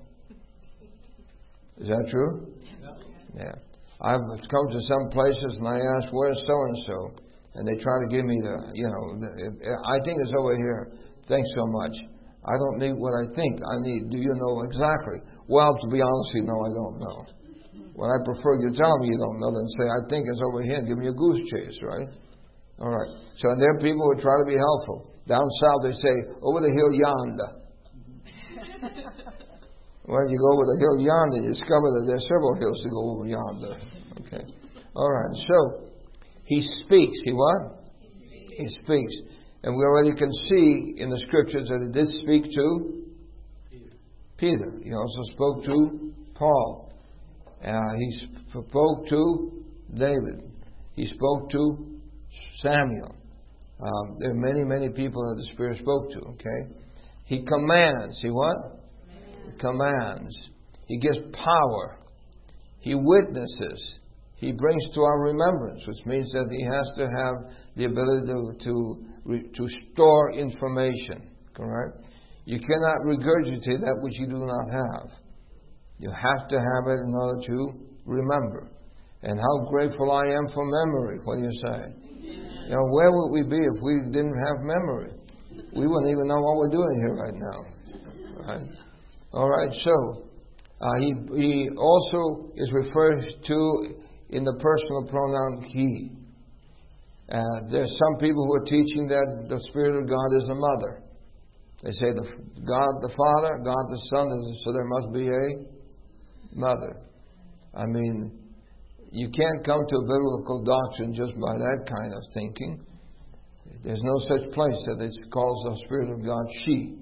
Is that true? Yeah. Yeah. I've come to some places and I ask, where's so-and-so? And they try to give me the, you know, the, I think it's over here. Thanks so much. I don't need what I think. I need, do you know exactly? Well, to be honest with you, no, I don't know. Well, I prefer you tell me you don't know than say, I think it's over here and give me a goose chase, right? All right. So and there are people who try to be helpful. Down south they say, over the hill yonder. Well, you go over the hill yonder, you discover that there are several hills to go over yonder. Okay. All right. So, He speaks. He what? He speaks. And we already can see in the Scriptures that He did speak to Peter. Peter. He also spoke to Paul. Uh, he spoke to David. He spoke to Samuel. Um, there are many, many people that the Spirit spoke to. Okay. He commands. He what? He commands. He gives power. He witnesses. He brings to our remembrance, which means that He has to have the ability to to, to store information. Correct? You cannot regurgitate that which you do not have. You have to have it in order to remember. And how grateful I am for memory. What do you say? You know, where would we be if we didn't have memory? We wouldn't even know what we're doing here right now. Right? All right. So uh, he he also is referred to in the personal pronoun He. Uh, there's some people who are teaching that the Spirit of God is a mother. They say the God the Father, God the Son, so there must be a mother. I mean, you can't come to a biblical doctrine just by that kind of thinking. There's no such place that it calls the Spirit of God she.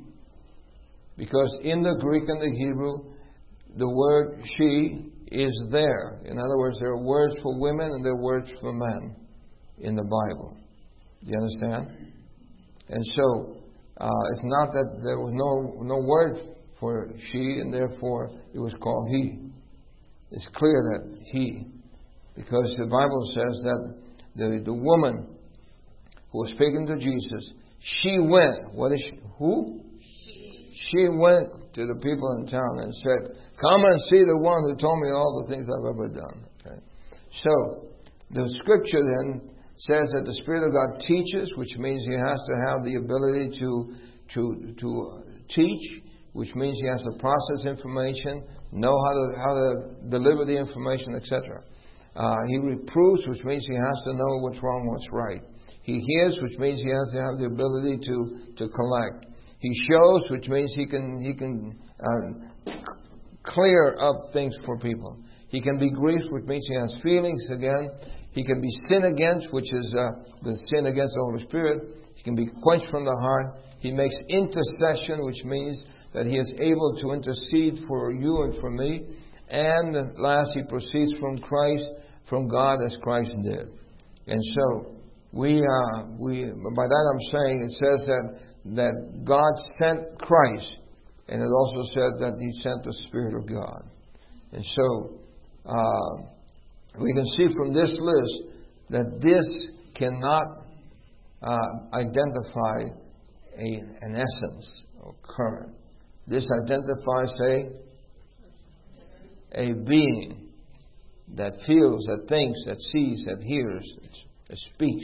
Because in the Greek and the Hebrew, the word she is there. In other words, there are words for women and there are words for men in the Bible. Do you understand? And so, uh, it's not that there was no no word for she and therefore it was called he. It's clear that he. Because the Bible says that the, the woman who was speaking to Jesus, she went. What is she? Who? She. She went to the people in town and said, come and see the one who told me all the things I've ever done. Okay. So, the scripture then says that the Spirit of God teaches, which means He has to have the ability to, to, to teach, which means He has to process information, know how to, how to deliver the information, et cetera. Uh, he reproves, which means He has to know what's wrong, what's right. He hears, which means He has to have the ability to, to collect. He shows, which means He can He can uh, clear up things for people. He can be grieved, which means He has feelings again. He can be sinned against, which is uh, the sin against the Holy Spirit. He can be quenched from the heart. He makes intercession, which means that He is able to intercede for you and for me. And last, He proceeds from Christ, from God as Christ did. And so, we, uh, we by that I'm saying, it says that, that God sent Christ. And it also said that He sent the Spirit of God. And so, uh, we can see from this list that this cannot uh, identify a, an essence or current. This identifies a, a being that feels, that thinks, that sees, that hears, that speaks,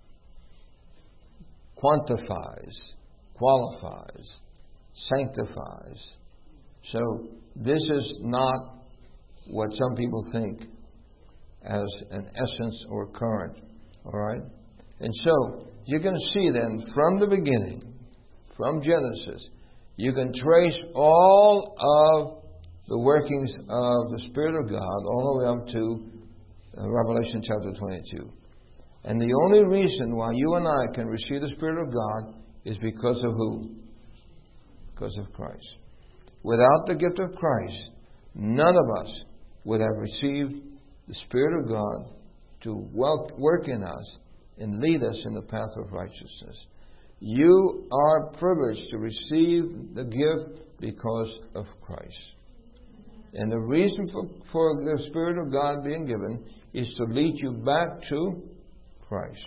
quantifies, qualifies, sanctifies. So this is not what some people think as an essence or current. Alright? And so, you can see then, from the beginning, from Genesis, you can trace all of the workings of the Spirit of God all the way up to uh, Revelation chapter twenty-two. And the only reason why you and I can receive the Spirit of God is because of who? Because of Christ. Without the gift of Christ, none of us would have received the Spirit of God to work in us and lead us in the path of righteousness. You are privileged to receive the gift because of Christ. And the reason for, for the Spirit of God being given is to lead you back to Christ.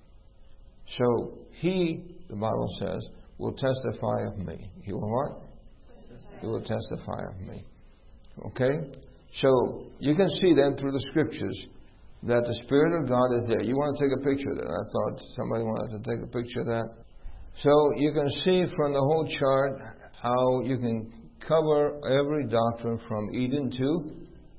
So, He, the Bible says, will testify of me. He will what? He will testify of me. Okay? So, you can see then through the Scriptures that the Spirit of God is there. You want to take a picture of that? I thought somebody wanted to take a picture of that. So, you can see from the whole chart how you can cover every doctrine from Eden to.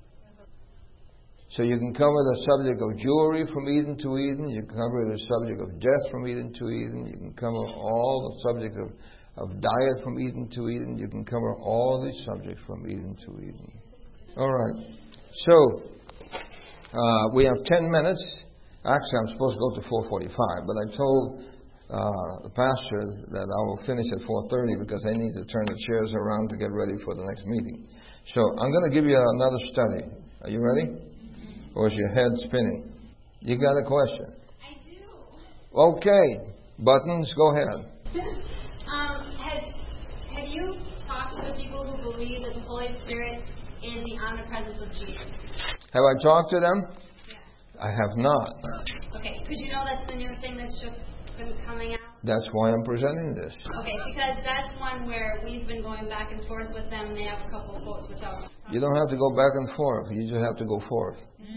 So, you can cover the subject of jewelry from Eden to Eden. You can cover the subject of death from Eden to Eden. You can cover all the subject of, of diet from Eden to Eden. You can cover all these subjects from Eden to Eden. All right. So, uh, we have ten minutes. Actually, I'm supposed to go to four forty-five, but I told uh, the pastor that I will finish at four thirty because I need to turn the chairs around to get ready for the next meeting. So, I'm going to give you another study. Are you ready? Or is your head spinning? You got a question? I do. Okay. Buttons, go ahead. um, have, have you talked to the people who believe that the Holy Spirit is the omnipresence of Jesus? Have I talked to them? Yeah. I have not. Okay, because you know that's the new thing that's just been coming out? That's why I'm presenting this. Okay, because that's one where we've been going back and forth with them. They have a couple of quotes which I'll... You don't have to go back and forth. You just have to go forth.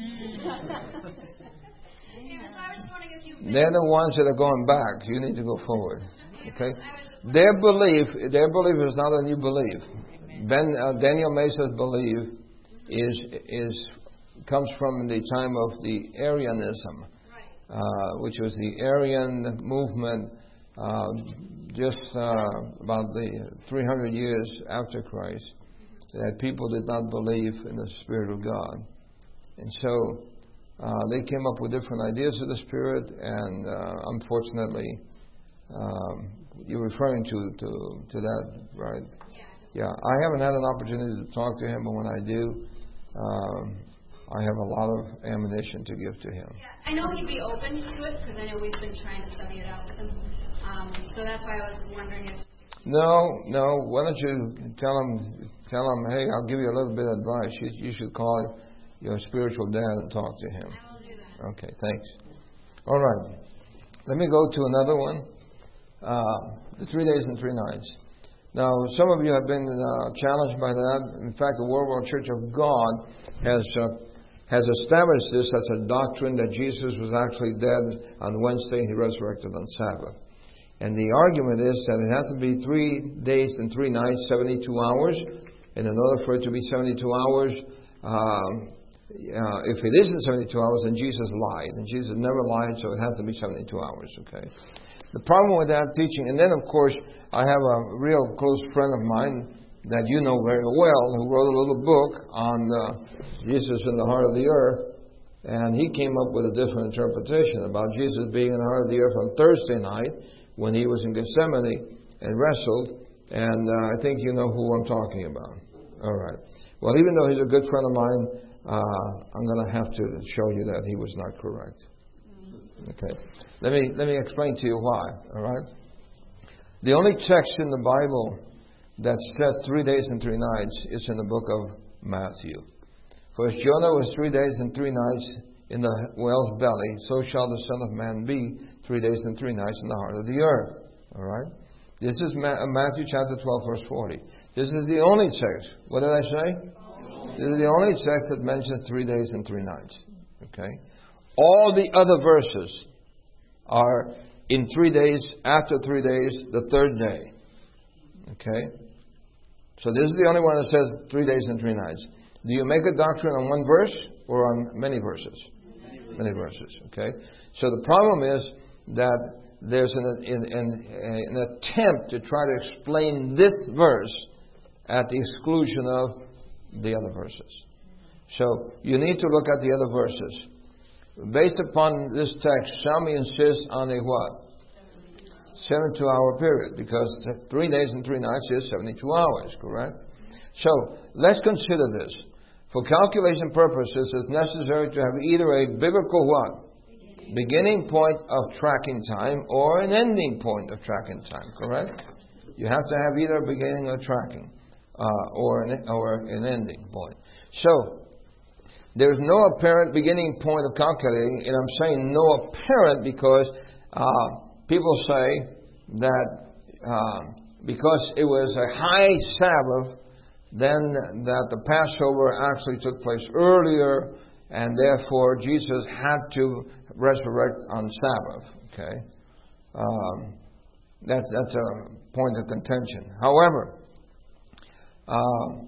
They're the ones that are going back. You need to go forward. Okay? Their belief, their belief is not a new belief. Ben, uh, Daniel Mesa's belief is is comes from the time of the Arianism. uh, which was the Arian movement, uh, just uh, about the three hundred years after Christ, that people did not believe in the Spirit of God. And so uh, they came up with different ideas of the Spirit, and uh, unfortunately, um, you're referring to, to, to that, right? Yeah, I haven't had an opportunity to talk to him, but when I do, um, I have a lot of ammunition to give to him. Yeah, I know he'd be open to it because I know we've been trying to study it out with him. Um, so that's why I was wondering if. No, no. Why don't you tell him? Tell him, hey, I'll give you a little bit of advice. You, you should call your spiritual dad and talk to him. I will do that. Okay, thanks. All right. Let me go to another one. Uh, the three days and three nights. Now, some of you have been uh, challenged by that. In fact, the Worldwide Church of God has uh, has established this as a doctrine that Jesus was actually dead on Wednesday and he resurrected on Sabbath. And the argument is that it has to be three days and three nights, seventy-two hours. And in order for it to be seventy-two hours, um, uh, if it isn't seventy-two hours, then Jesus lied. And Jesus never lied, so it has to be seventy-two hours, okay? The problem with that teaching, and then of course, I have a real close friend of mine that you know very well, who wrote a little book on uh, Jesus in the heart of the earth, and he came up with a different interpretation about Jesus being in the heart of the earth on Thursday night when he was in Gethsemane and wrestled, and uh, I think you know who I'm talking about. All right. Well, even though he's a good friend of mine, uh, I'm going to have to show you that he was not correct. Okay. Let me let me explain to you why. All right. The only text in the Bible that says three days and three nights is in the book of Matthew. For as Jonah was three days and three nights in the whale's belly, so shall the Son of Man be three days and three nights in the heart of the earth. All right. This is Matthew chapter twelve, verse forty. This is the only text. What did I say? This is the only text that mentions three days and three nights. Okay. All the other verses are in three days, after three days, the third day. Okay? So this is the only one that says three days and three nights. Do you make a doctrine on one verse or on many verses? Many verses. Many verses. Okay? So the problem is that there's an, an, an attempt to try to explain this verse at the exclusion of the other verses. So you need to look at the other verses. Based upon this text, Shami insists on a what? seventy-two hour period, because three days and three nights is seventy-two hours, correct? So, let's consider this. For calculation purposes, it's necessary to have either a biblical what? Beginning, Beginning point of tracking time or an ending point of tracking time, correct? You have to have either a beginning or tracking, uh, or, an, or an ending point. So, there's no apparent beginning point of calculating, and I'm saying no apparent because uh, people say that uh, because it was a high Sabbath, then that the Passover actually took place earlier, and therefore Jesus had to resurrect on Sabbath. Okay, um, that's that's a point of contention. However, uh,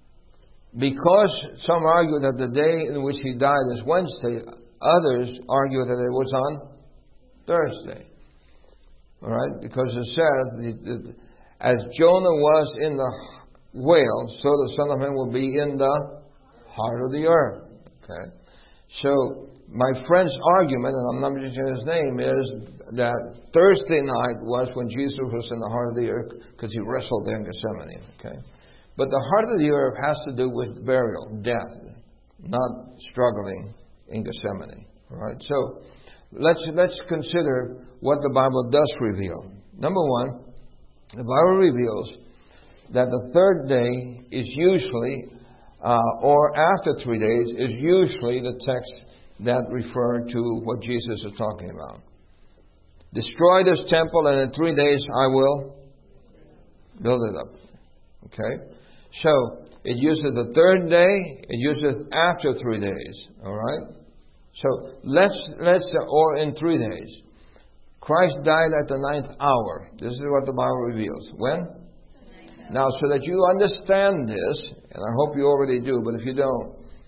because some argue that the day in which he died is Wednesday, others argue that it was on Thursday. All right, because it says, as Jonah was in the whale, so the Son of Man will be in the heart of the earth. Okay, so my friend's argument, and I'm not mentioning his name, is that Thursday night was when Jesus was in the heart of the earth because he wrestled there in Gethsemane. Okay. But the heart of the earth has to do with burial, death, not struggling in Gethsemane. All right. So let's let's consider what the Bible does reveal. Number one, the Bible reveals that the third day is usually, uh, or after three days, is usually the text that refer to what Jesus is talking about. Destroy this temple, and in three days I will build it up. Okay. So, it uses the third day, it uses after three days, alright? So, let's, let's, or in three days. Christ died at the ninth hour. This is what the Bible reveals. When? Now, so that you understand this, and I hope you already do, but if you don't,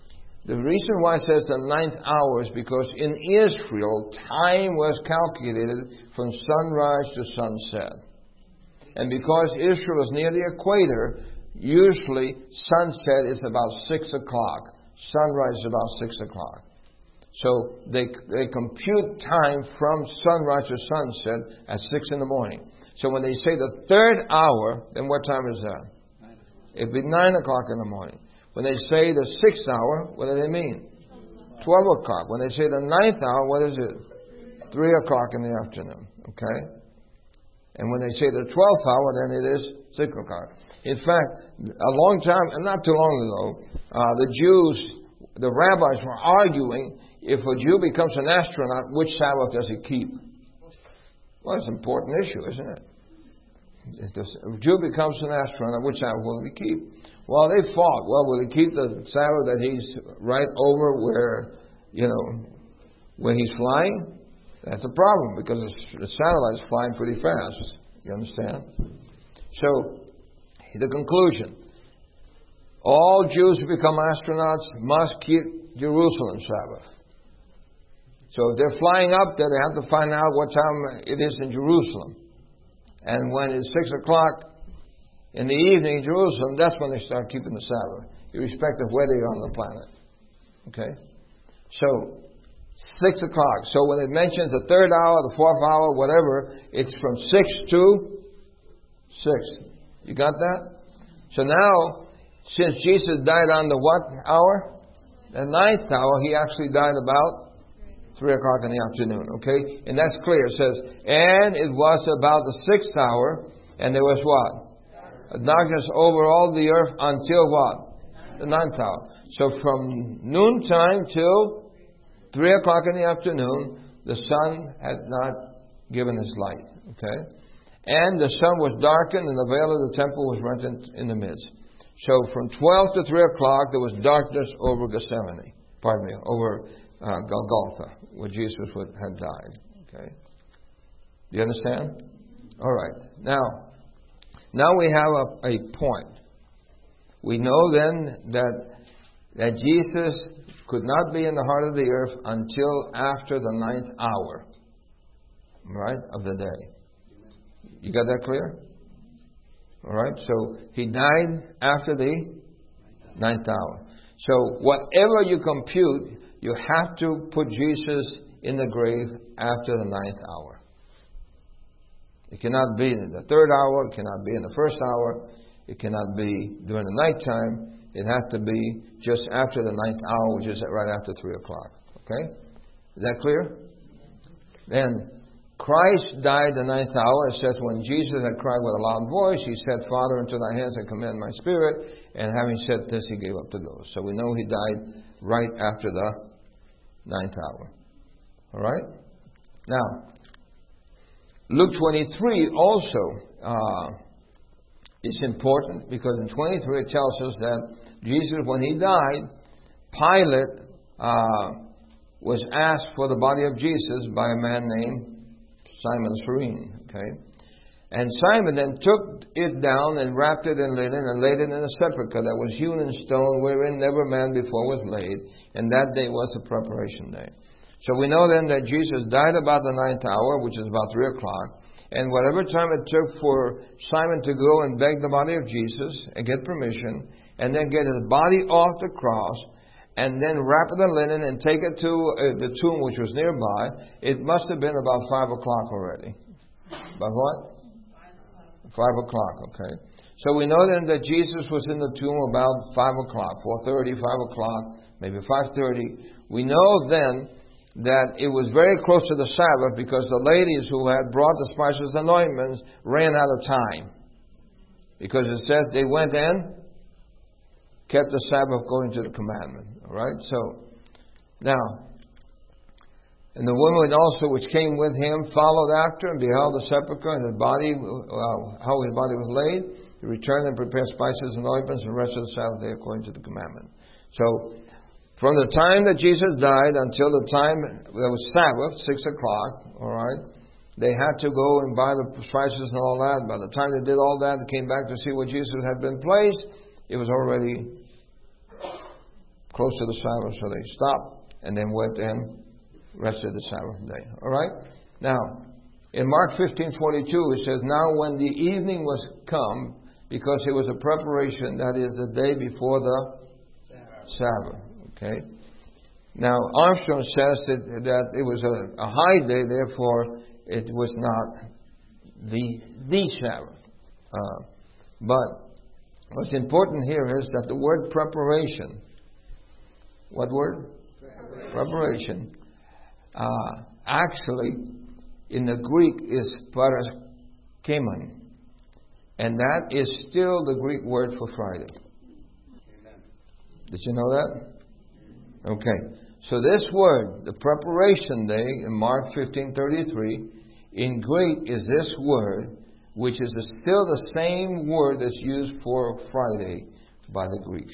The reason why it says the ninth hour is because in Israel, time was calculated from sunrise to sunset. And because Israel is near the equator, usually sunset is about six o'clock. Sunrise is about six o'clock. So they they compute time from sunrise to sunset at six in the morning. So when they say the third hour, then what time is that? It'd be nine o'clock in the morning. When they say the sixth hour, what do they mean? Twelve o'clock. When they say the ninth hour, what is it? Three o'clock in the afternoon. Okay? And when they say the twelfth hour, then it is six o'clock. In fact, a long time, not too long ago, uh, the Jews, the rabbis were arguing, if a Jew becomes an astronaut, which Sabbath does he keep? Well, it's an important issue, isn't it? If a Jew becomes an astronaut, which Sabbath will he keep? Well, they fought. Well, will he keep the Sabbath that he's right over where, you know, where he's flying? That's a problem because the satellite's flying pretty fast. You understand? So, the conclusion. All Jews who become astronauts must keep Jerusalem Sabbath. So if they're flying up there, they have to find out what time it is in Jerusalem. And when it's six o'clock in the evening in Jerusalem, that's when they start keeping the Sabbath, irrespective of where they are on the planet. Okay? So, six o'clock. So when it mentions the third hour, the fourth hour, whatever, it's from six to six. You got that? So now, since Jesus died on the what hour? The ninth hour, he actually died about three o'clock in the afternoon. Okay? And that's clear. It says, and it was about the sixth hour, and there was what? A darkness over all the earth until what? The ninth hour. So from noontime till three o'clock in the afternoon, the sun had not given his light. Okay? And the sun was darkened, and the veil of the temple was rent in, in the midst. So from twelve to three o'clock, there was darkness over Gethsemane. Pardon me, over uh, Golgotha, where Jesus would, had died. Okay? Do you understand? All right. Now, now we have a, a point. We know then that that Jesus could not be in the heart of the earth until after the ninth hour, right, of the day. You got that clear? All right. So he died after the ninth hour. So whatever you compute, you have to put Jesus in the grave after the ninth hour. It cannot be in the third hour. It cannot be in the first hour. It cannot be during the nighttime. It has to be just after the ninth hour, which is right after three o'clock. Okay? Is that clear? Then Christ died the ninth hour. It says, when Jesus had cried with a loud voice, he said, Father, into thy hands I commend my spirit. And having said this, he gave up the ghost. So we know he died right after the ninth hour. All right? Now, Luke twenty-three also uh, is important because in twenty-three it tells us that Jesus, when he died, Pilate uh, was asked for the body of Jesus by a man named Simon Cyrene. Okay? And Simon then took it down and wrapped it in linen and laid it in a sepulchre that was hewn in stone, wherein never man before was laid. And that day was the preparation day. So we know then that Jesus died about the ninth hour, which is about three o'clock. And whatever time it took for Simon to go and beg the body of Jesus and get permission, and then get his body off the cross, and then wrap it in linen and take it to uh, the tomb which was nearby, it must have been about five o'clock already. About what? Five o'clock, okay. So we know then that Jesus was in the tomb about five o'clock, four thirty, five o'clock, maybe five thirty. We know then that it was very close to the Sabbath because the ladies who had brought the spices and ointments ran out of time. Because it says they went in, kept the Sabbath according to the commandment. All right? So, now, and the woman also which came with him followed after and beheld the sepulchre and his body, uh, how his body was laid. He returned and prepared spices and ointments and rested the Sabbath day according to the commandment. So, from the time that Jesus died until the time there was Sabbath, six o'clock, all right, they had to go and buy the spices and all that. By the time they did all that, they came back to see where Jesus had been placed. It was already close to the Sabbath, so they stopped and then went and rested the Sabbath day. All right? Now, in Mark fifteen forty-two, it says, now when the evening was come, because it was a preparation, that is the day before the Sabbath. Okay? Now, Armstrong says that, that it was a, a high day, therefore it was not the, the Sabbath. Uh, but what's important here is that the word preparation, what word? Preparation. Preparation. Uh, actually, in the Greek is paraskemon. And that is still the Greek word for Friday. Amen. Did you know that? Okay. So this word, the preparation day in Mark fifteen thirty-three, in Greek is this word, which is still the same word that's used for Friday by the Greeks.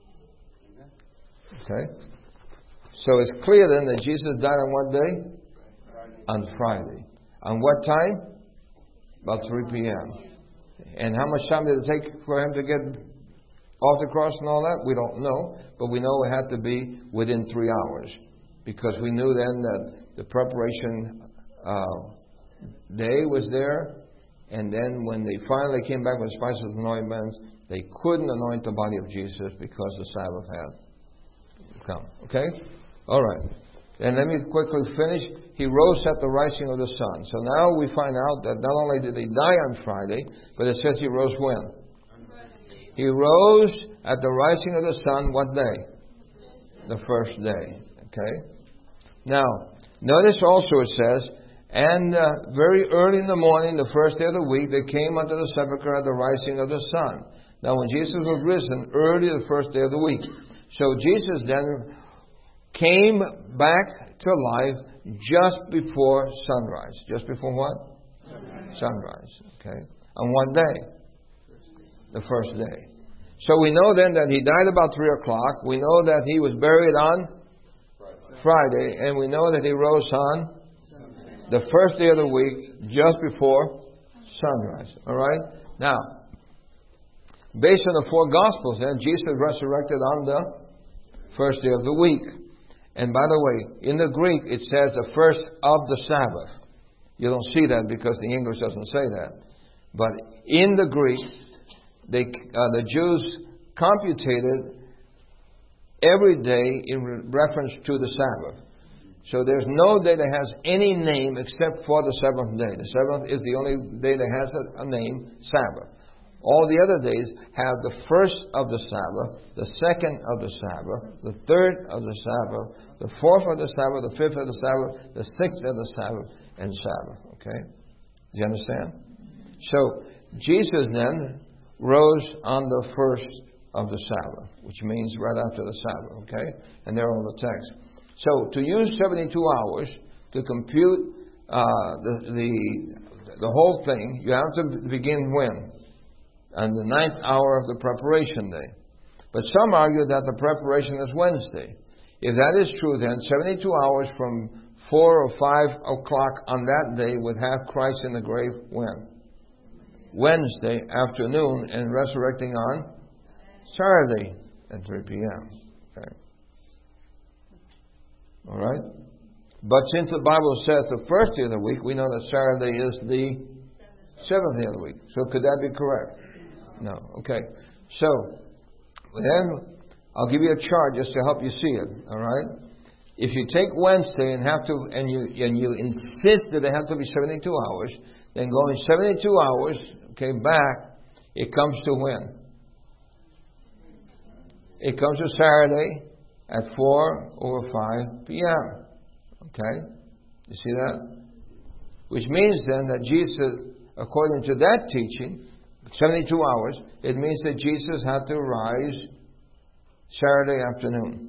Okay? So it's clear then that Jesus died on what day? On Friday. On what time? About three p.m. And how much time did it take for him to get off the cross and all that? We don't know. But we know it had to be within three hours. Because we knew then that the preparation uh, day was there. And then when they finally came back with spices and ointments, they couldn't anoint the body of Jesus because the Sabbath had come. Okay? All right. And let me quickly finish. He rose at the rising of the sun. So now we find out that not only did he die on Friday, but it says he rose when? He rose at the rising of the sun, what day? The first day. Okay? Now, notice also it says, and uh, very early in the morning, the first day of the week, they came unto the sepulchre at the rising of the sun. Now, when Jesus was risen, early the first day of the week. So Jesus then came back to life just before sunrise. Just before what? Sunrise. Sunrise. Okay. On what day? The first day. So we know then that he died about three o'clock. We know that he was buried on Friday. And we know that he rose on the first day of the week, just before sunrise. All right? Now, based on the four Gospels, then, Jesus resurrected on the first day of the week. And by the way, in the Greek, it says the first of the Sabbath. You don't see that because the English doesn't say that. But in the Greek, they, uh, the Jews computated every day in re- reference to the Sabbath. So there's no day that has any name except for the seventh day. The seventh is the only day that has a, a name, Sabbath. All the other days have the first of the Sabbath, the second of the Sabbath, the third of the Sabbath, the fourth of the Sabbath, the fifth of the Sabbath, the sixth of the Sabbath, and Sabbath. Okay? Do you understand? So, Jesus then rose on the first of the Sabbath, which means right after the Sabbath. Okay? And there are all the texts. So, to use seventy-two hours to compute uh, the, the, the whole thing, you have to begin when? On the ninth hour of the preparation day. But some argue that the preparation is Wednesday. If that is true, then seventy-two hours from four or five o'clock on that day would have Christ in the grave when? Wednesday afternoon, and resurrecting on Saturday at three p.m. Okay. All right? But since the Bible says the first day of the week, we know that Saturday is the seventh day of the week. So could that be correct? No. Okay. So, then I'll give you a chart just to help you see it. All right. If you take Wednesday and have to, and you and you insist that it has to be seventy-two hours, then going seventy-two hours, okay, back, it comes to when? It comes to Saturday at four or five p.m. Okay, you see that? Which means then that Jesus, according to that teaching, seventy-two hours, it means that Jesus had to rise Saturday afternoon.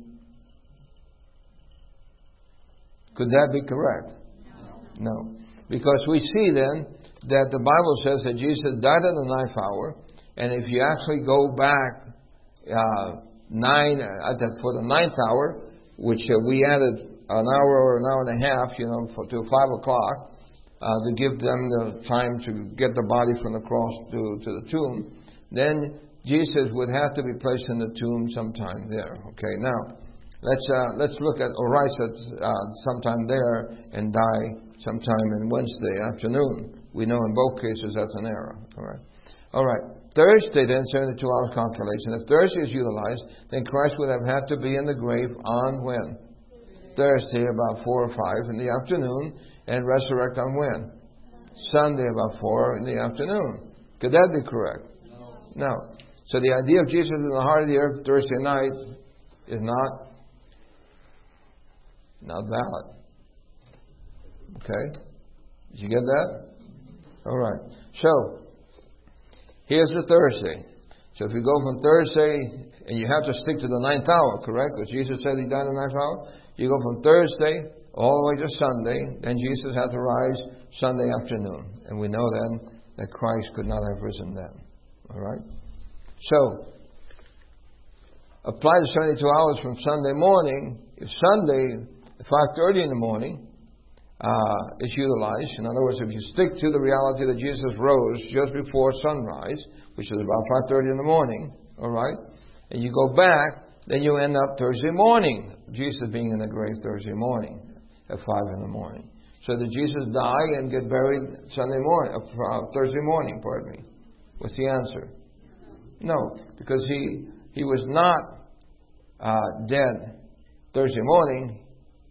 Could that be correct? No. No. Because we see then that the Bible says that Jesus died at the ninth hour, and if you actually go back uh, nine uh, for the ninth hour, which uh, we added an hour or an hour and a half, you know, for, to five o'clock, Uh, to give them the time to get the body from the cross to, to the tomb, then Jesus would have to be placed in the tomb sometime there. Okay, now, let's uh, let's look at arise at uh, sometime there and die sometime in Wednesday afternoon. We know in both cases that's an error. All right. All right. Thursday then, seventy-two hours calculation. If Thursday is utilized, then Christ would have had to be in the grave on when? Thursday about four or five in the afternoon, and resurrect on when? Sunday about four in the afternoon. Could that be correct? No. No. So the idea of Jesus in the heart of the earth Thursday night is not not valid. Okay? Did you get that? All right. So here's the Thursday. So if you go from Thursday, and you have to stick to the ninth hour, correct? Because Jesus said He died in the ninth hour. You go from Thursday all the way to Sunday, then Jesus had to rise Sunday afternoon. And we know then that Christ could not have risen then. All right? So, apply the seventy-two hours from Sunday morning. If Sunday at five thirty in the morning uh, is utilized, in other words, if you stick to the reality that Jesus rose just before sunrise, which is about five thirty in the morning, all right, and you go back, then you end up Thursday morning, Jesus being in the grave Thursday morning at five in the morning. So did Jesus die and get buried Sunday morning, uh, Thursday morning, pardon me? What's the answer? No, because he he was not uh, dead Thursday morning.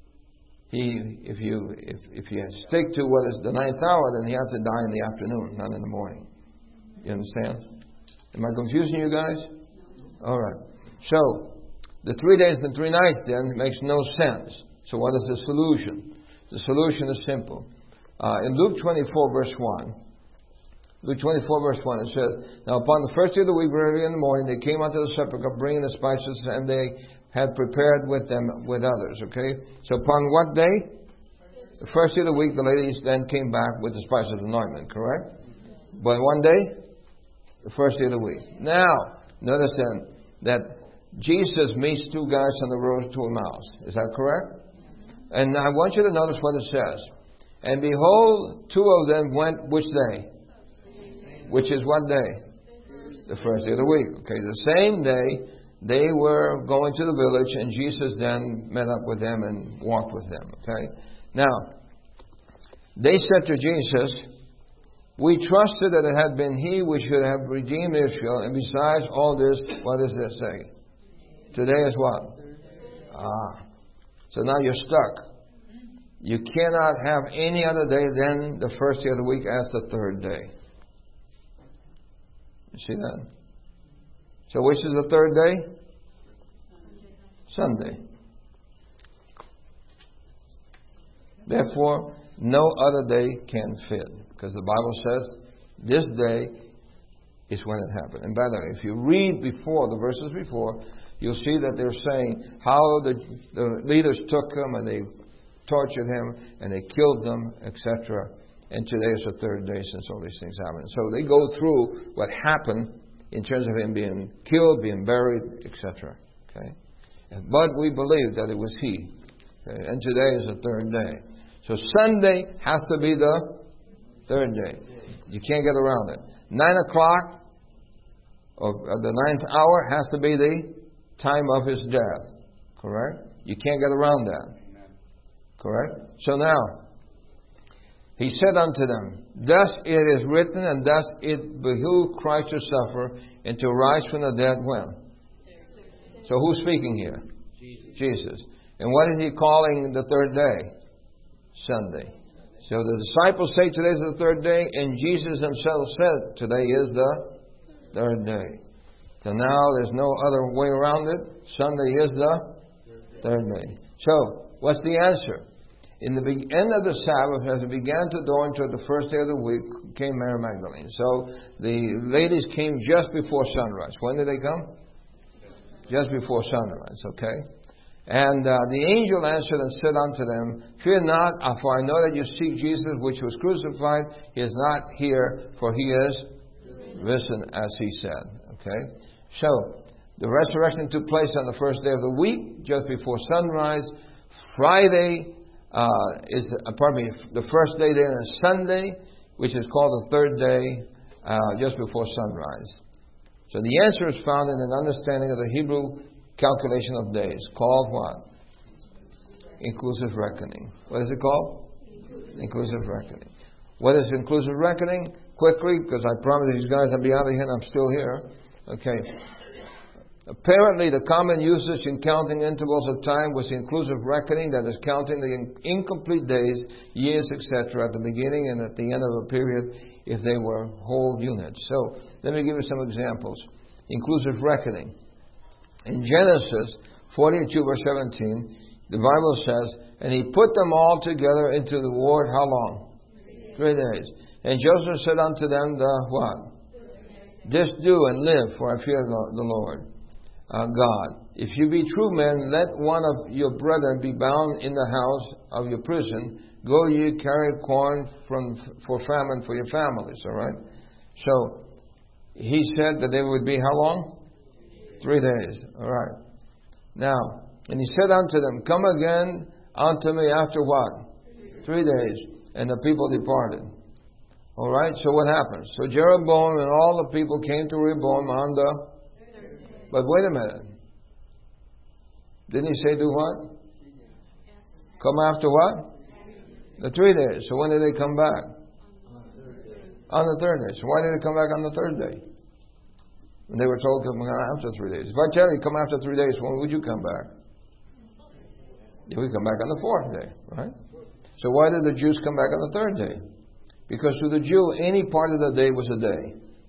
He, if you if if you stick to what is the ninth hour, then he had to die in the afternoon, not in the morning. You understand? Am I confusing you guys? All right. So the three days and three nights then makes no sense. So what is the solution? The solution is simple. Uh, in Luke twenty-four, verse one. Luke twenty-four, verse one, it says, Now upon the first day of the week, early in the morning, they came unto the sepulchre, bringing the spices, and they had prepared with them with others. Okay? So upon what day? The first day of the week, the ladies then came back with the spices of anointment, correct? But one day? The first day of the week. Now, notice then that Jesus meets two guys on the road to Emmaus. Is that correct? And I want you to notice what it says. And behold, two of them went which day? Which is what day? The first day of the week. Okay, the same day they were going to the village, and Jesus then met up with them and walked with them. Okay? Now, they said to Jesus, We trusted that it had been He which should have redeemed Israel, and besides all this, what does this say? Today is what? Ah. So now you're stuck. You cannot have any other day than the first day of the week as the third day. You see that? So which is the third day? Sunday. Therefore, no other day can fit. Because the Bible says this day is when it happened. And by the way, if you read before, the verses before, you'll see that they're saying how the, the leaders took him and they tortured him and they killed them, et cetera. And today is the third day since all these things happened. So they go through what happened in terms of him being killed, being buried, et cetera. Okay? But we believe that it was he. Okay? And today is the third day. So Sunday has to be the third day. You can't get around it. Nine o'clock of the ninth hour has to be the time of his death. Correct? You can't get around that. Correct? So now, He said unto them, Thus it is written, and thus it behooved Christ to suffer, and to rise from the dead when? So who's speaking here? Jesus. Jesus. And what is He calling the third day? Sunday. So the disciples say today is the third day, and Jesus Himself said today is the third day. So now there's no other way around it. Sunday is the third day. So, what's the answer? In the end of the Sabbath, as it began to dawn toward the first day of the week, came Mary Magdalene. So the ladies came just before sunrise. When did they come? Just before sunrise, okay? And uh, the angel answered and said unto them, Fear not, for I know that you seek Jesus, which was crucified. He is not here, for He is risen, as He said. Okay? So, the resurrection took place on the first day of the week, just before sunrise. Friday uh, is, uh, pardon me, the first day then is Sunday, which is called the third day, uh, just before sunrise. So the answer is found in an understanding of the Hebrew calculation of days called what? Inclusive reckoning. What is it called? Inclusive, inclusive reckoning. What is inclusive reckoning? Quickly, because I promised these guys I'd be out of here and I'm still here. Okay. Apparently, the common usage in counting intervals of time was the inclusive reckoning, that is, counting the in- incomplete days, years, et cetera, at the beginning and at the end of a period if they were whole units. So, let me give you some examples. Inclusive reckoning. In Genesis forty-two, verse seventeen, the Bible says, and he put them all together into the ward, how long? Three days. And Joseph said unto them, the what? This do and live, for I fear the Lord. Uh, God, if you be true men, let one of your brethren be bound in the house of your prison. Go ye carry corn from for famine for your families. All right. So he said that they would be how long? Three days. All right. Now, and he said unto them, come again unto me after what? Three days. And the people departed. All right. So what happens? So Jeroboam and all the people came to Rehoboam on the. But wait a minute. Didn't he say do what? Come after what? The three days. So when did they come back? On the third day. So why did they come back on the third day? When they were told to come after three days. If I tell you come after three days, when would you come back? You would come back on the fourth day, right? So why did the Jews come back on the third day? Because to the Jew, any part of the day was a day.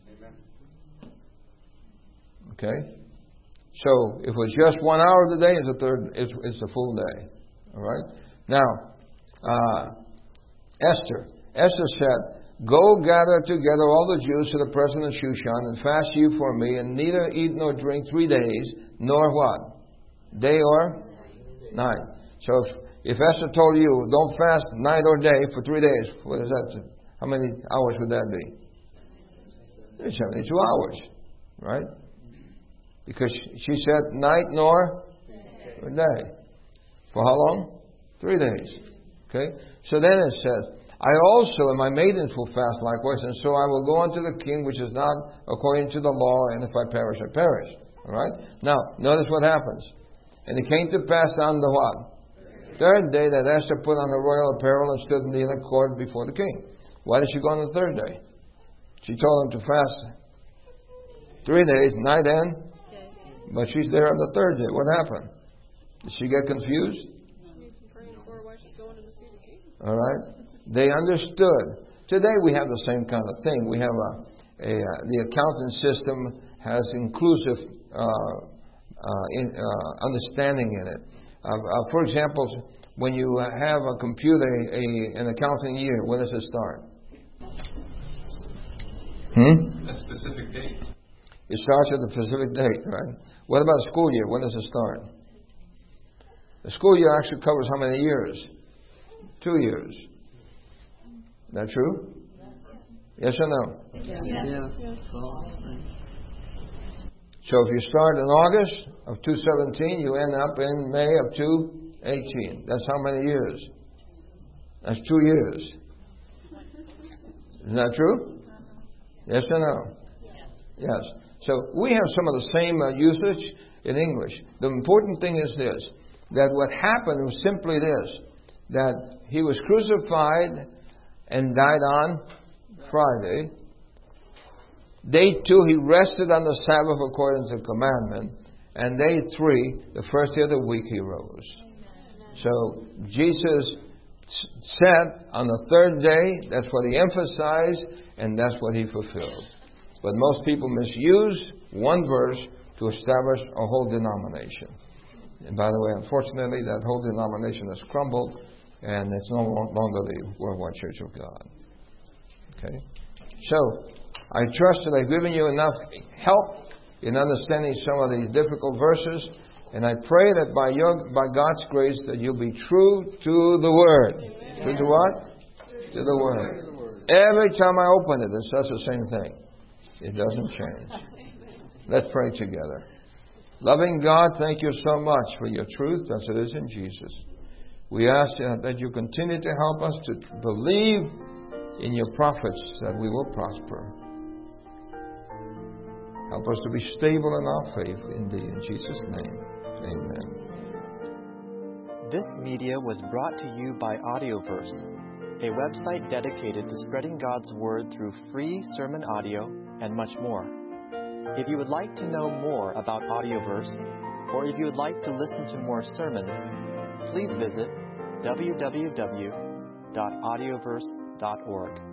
Okay? So, if it was just one hour of the day, it's a third, it's, it's a full day. All right? Now, uh, Esther. Esther said, go gather together all the Jews to the president of Shushan, and fast you for me, and neither eat nor drink three days, nor what? Day or night. So, if, if Esther told you, don't fast night or day for three days, what is that? How many hours would that be? seventy-two hours. Right? Because she said night nor day. For how long? Three days. Okay? So then it says, I also and my maidens will fast likewise, and so I will go unto the king, which is not according to the law, and if I perish, I perish. Alright? Now, notice what happens. And it came to pass on the what? Third day that Esther put on her royal apparel and stood in the inner court before the king. Why did she go on the third day? She told him to fast three days, night and, but she's there on the third day. What happened? Did she get confused? All right. They understood. Today we have the same kind of thing. We have a, a uh, the accounting system has inclusive uh, uh, in, uh, understanding in it. Uh, uh, for example, when you have a computer, a, an accounting year, when does it start? Hmm? A specific date. It starts at a specific date, right? What about a school year? When does it start? The school year actually covers how many years? Two years. Is that true? Yes or no? Yeah. Yeah. So if you start in August of two seventeen, you end up in May of two eighteen. That's how many years? That's two years. Isn't that true? Yes or no? Yes. So we have some of the same uh, usage in English. The important thing is this, that what happened was simply this, that he was crucified and died on Friday. Day two, he rested on the Sabbath according to the commandment. And day three, the first day of the week, he rose. So Jesus said on the third day, that's what he emphasized, and that's what he fulfilled. But most people misuse one verse to establish a whole denomination. And by the way, unfortunately, that whole denomination has crumbled, and it's no longer the Worldwide Church of God. Okay? So, I trust that I've given you enough help in understanding some of these difficult verses, and I pray that by your, by God's grace that you'll be true to the Word. Amen. True to what? To the Word. Every time I open it, it says the same thing. It doesn't change. Let's pray together. Loving God, thank you so much for your truth as it is in Jesus. We ask that you continue to help us to believe in your prophets that we will prosper. Help us to be stable in our faith in thee. In Jesus' name. Amen. This media was brought to you by Audioverse, a website dedicated to spreading God's Word through free sermon audio and much more. If you would like to know more about Audioverse, or if you would like to listen to more sermons, please visit w w w dot audioverse dot org.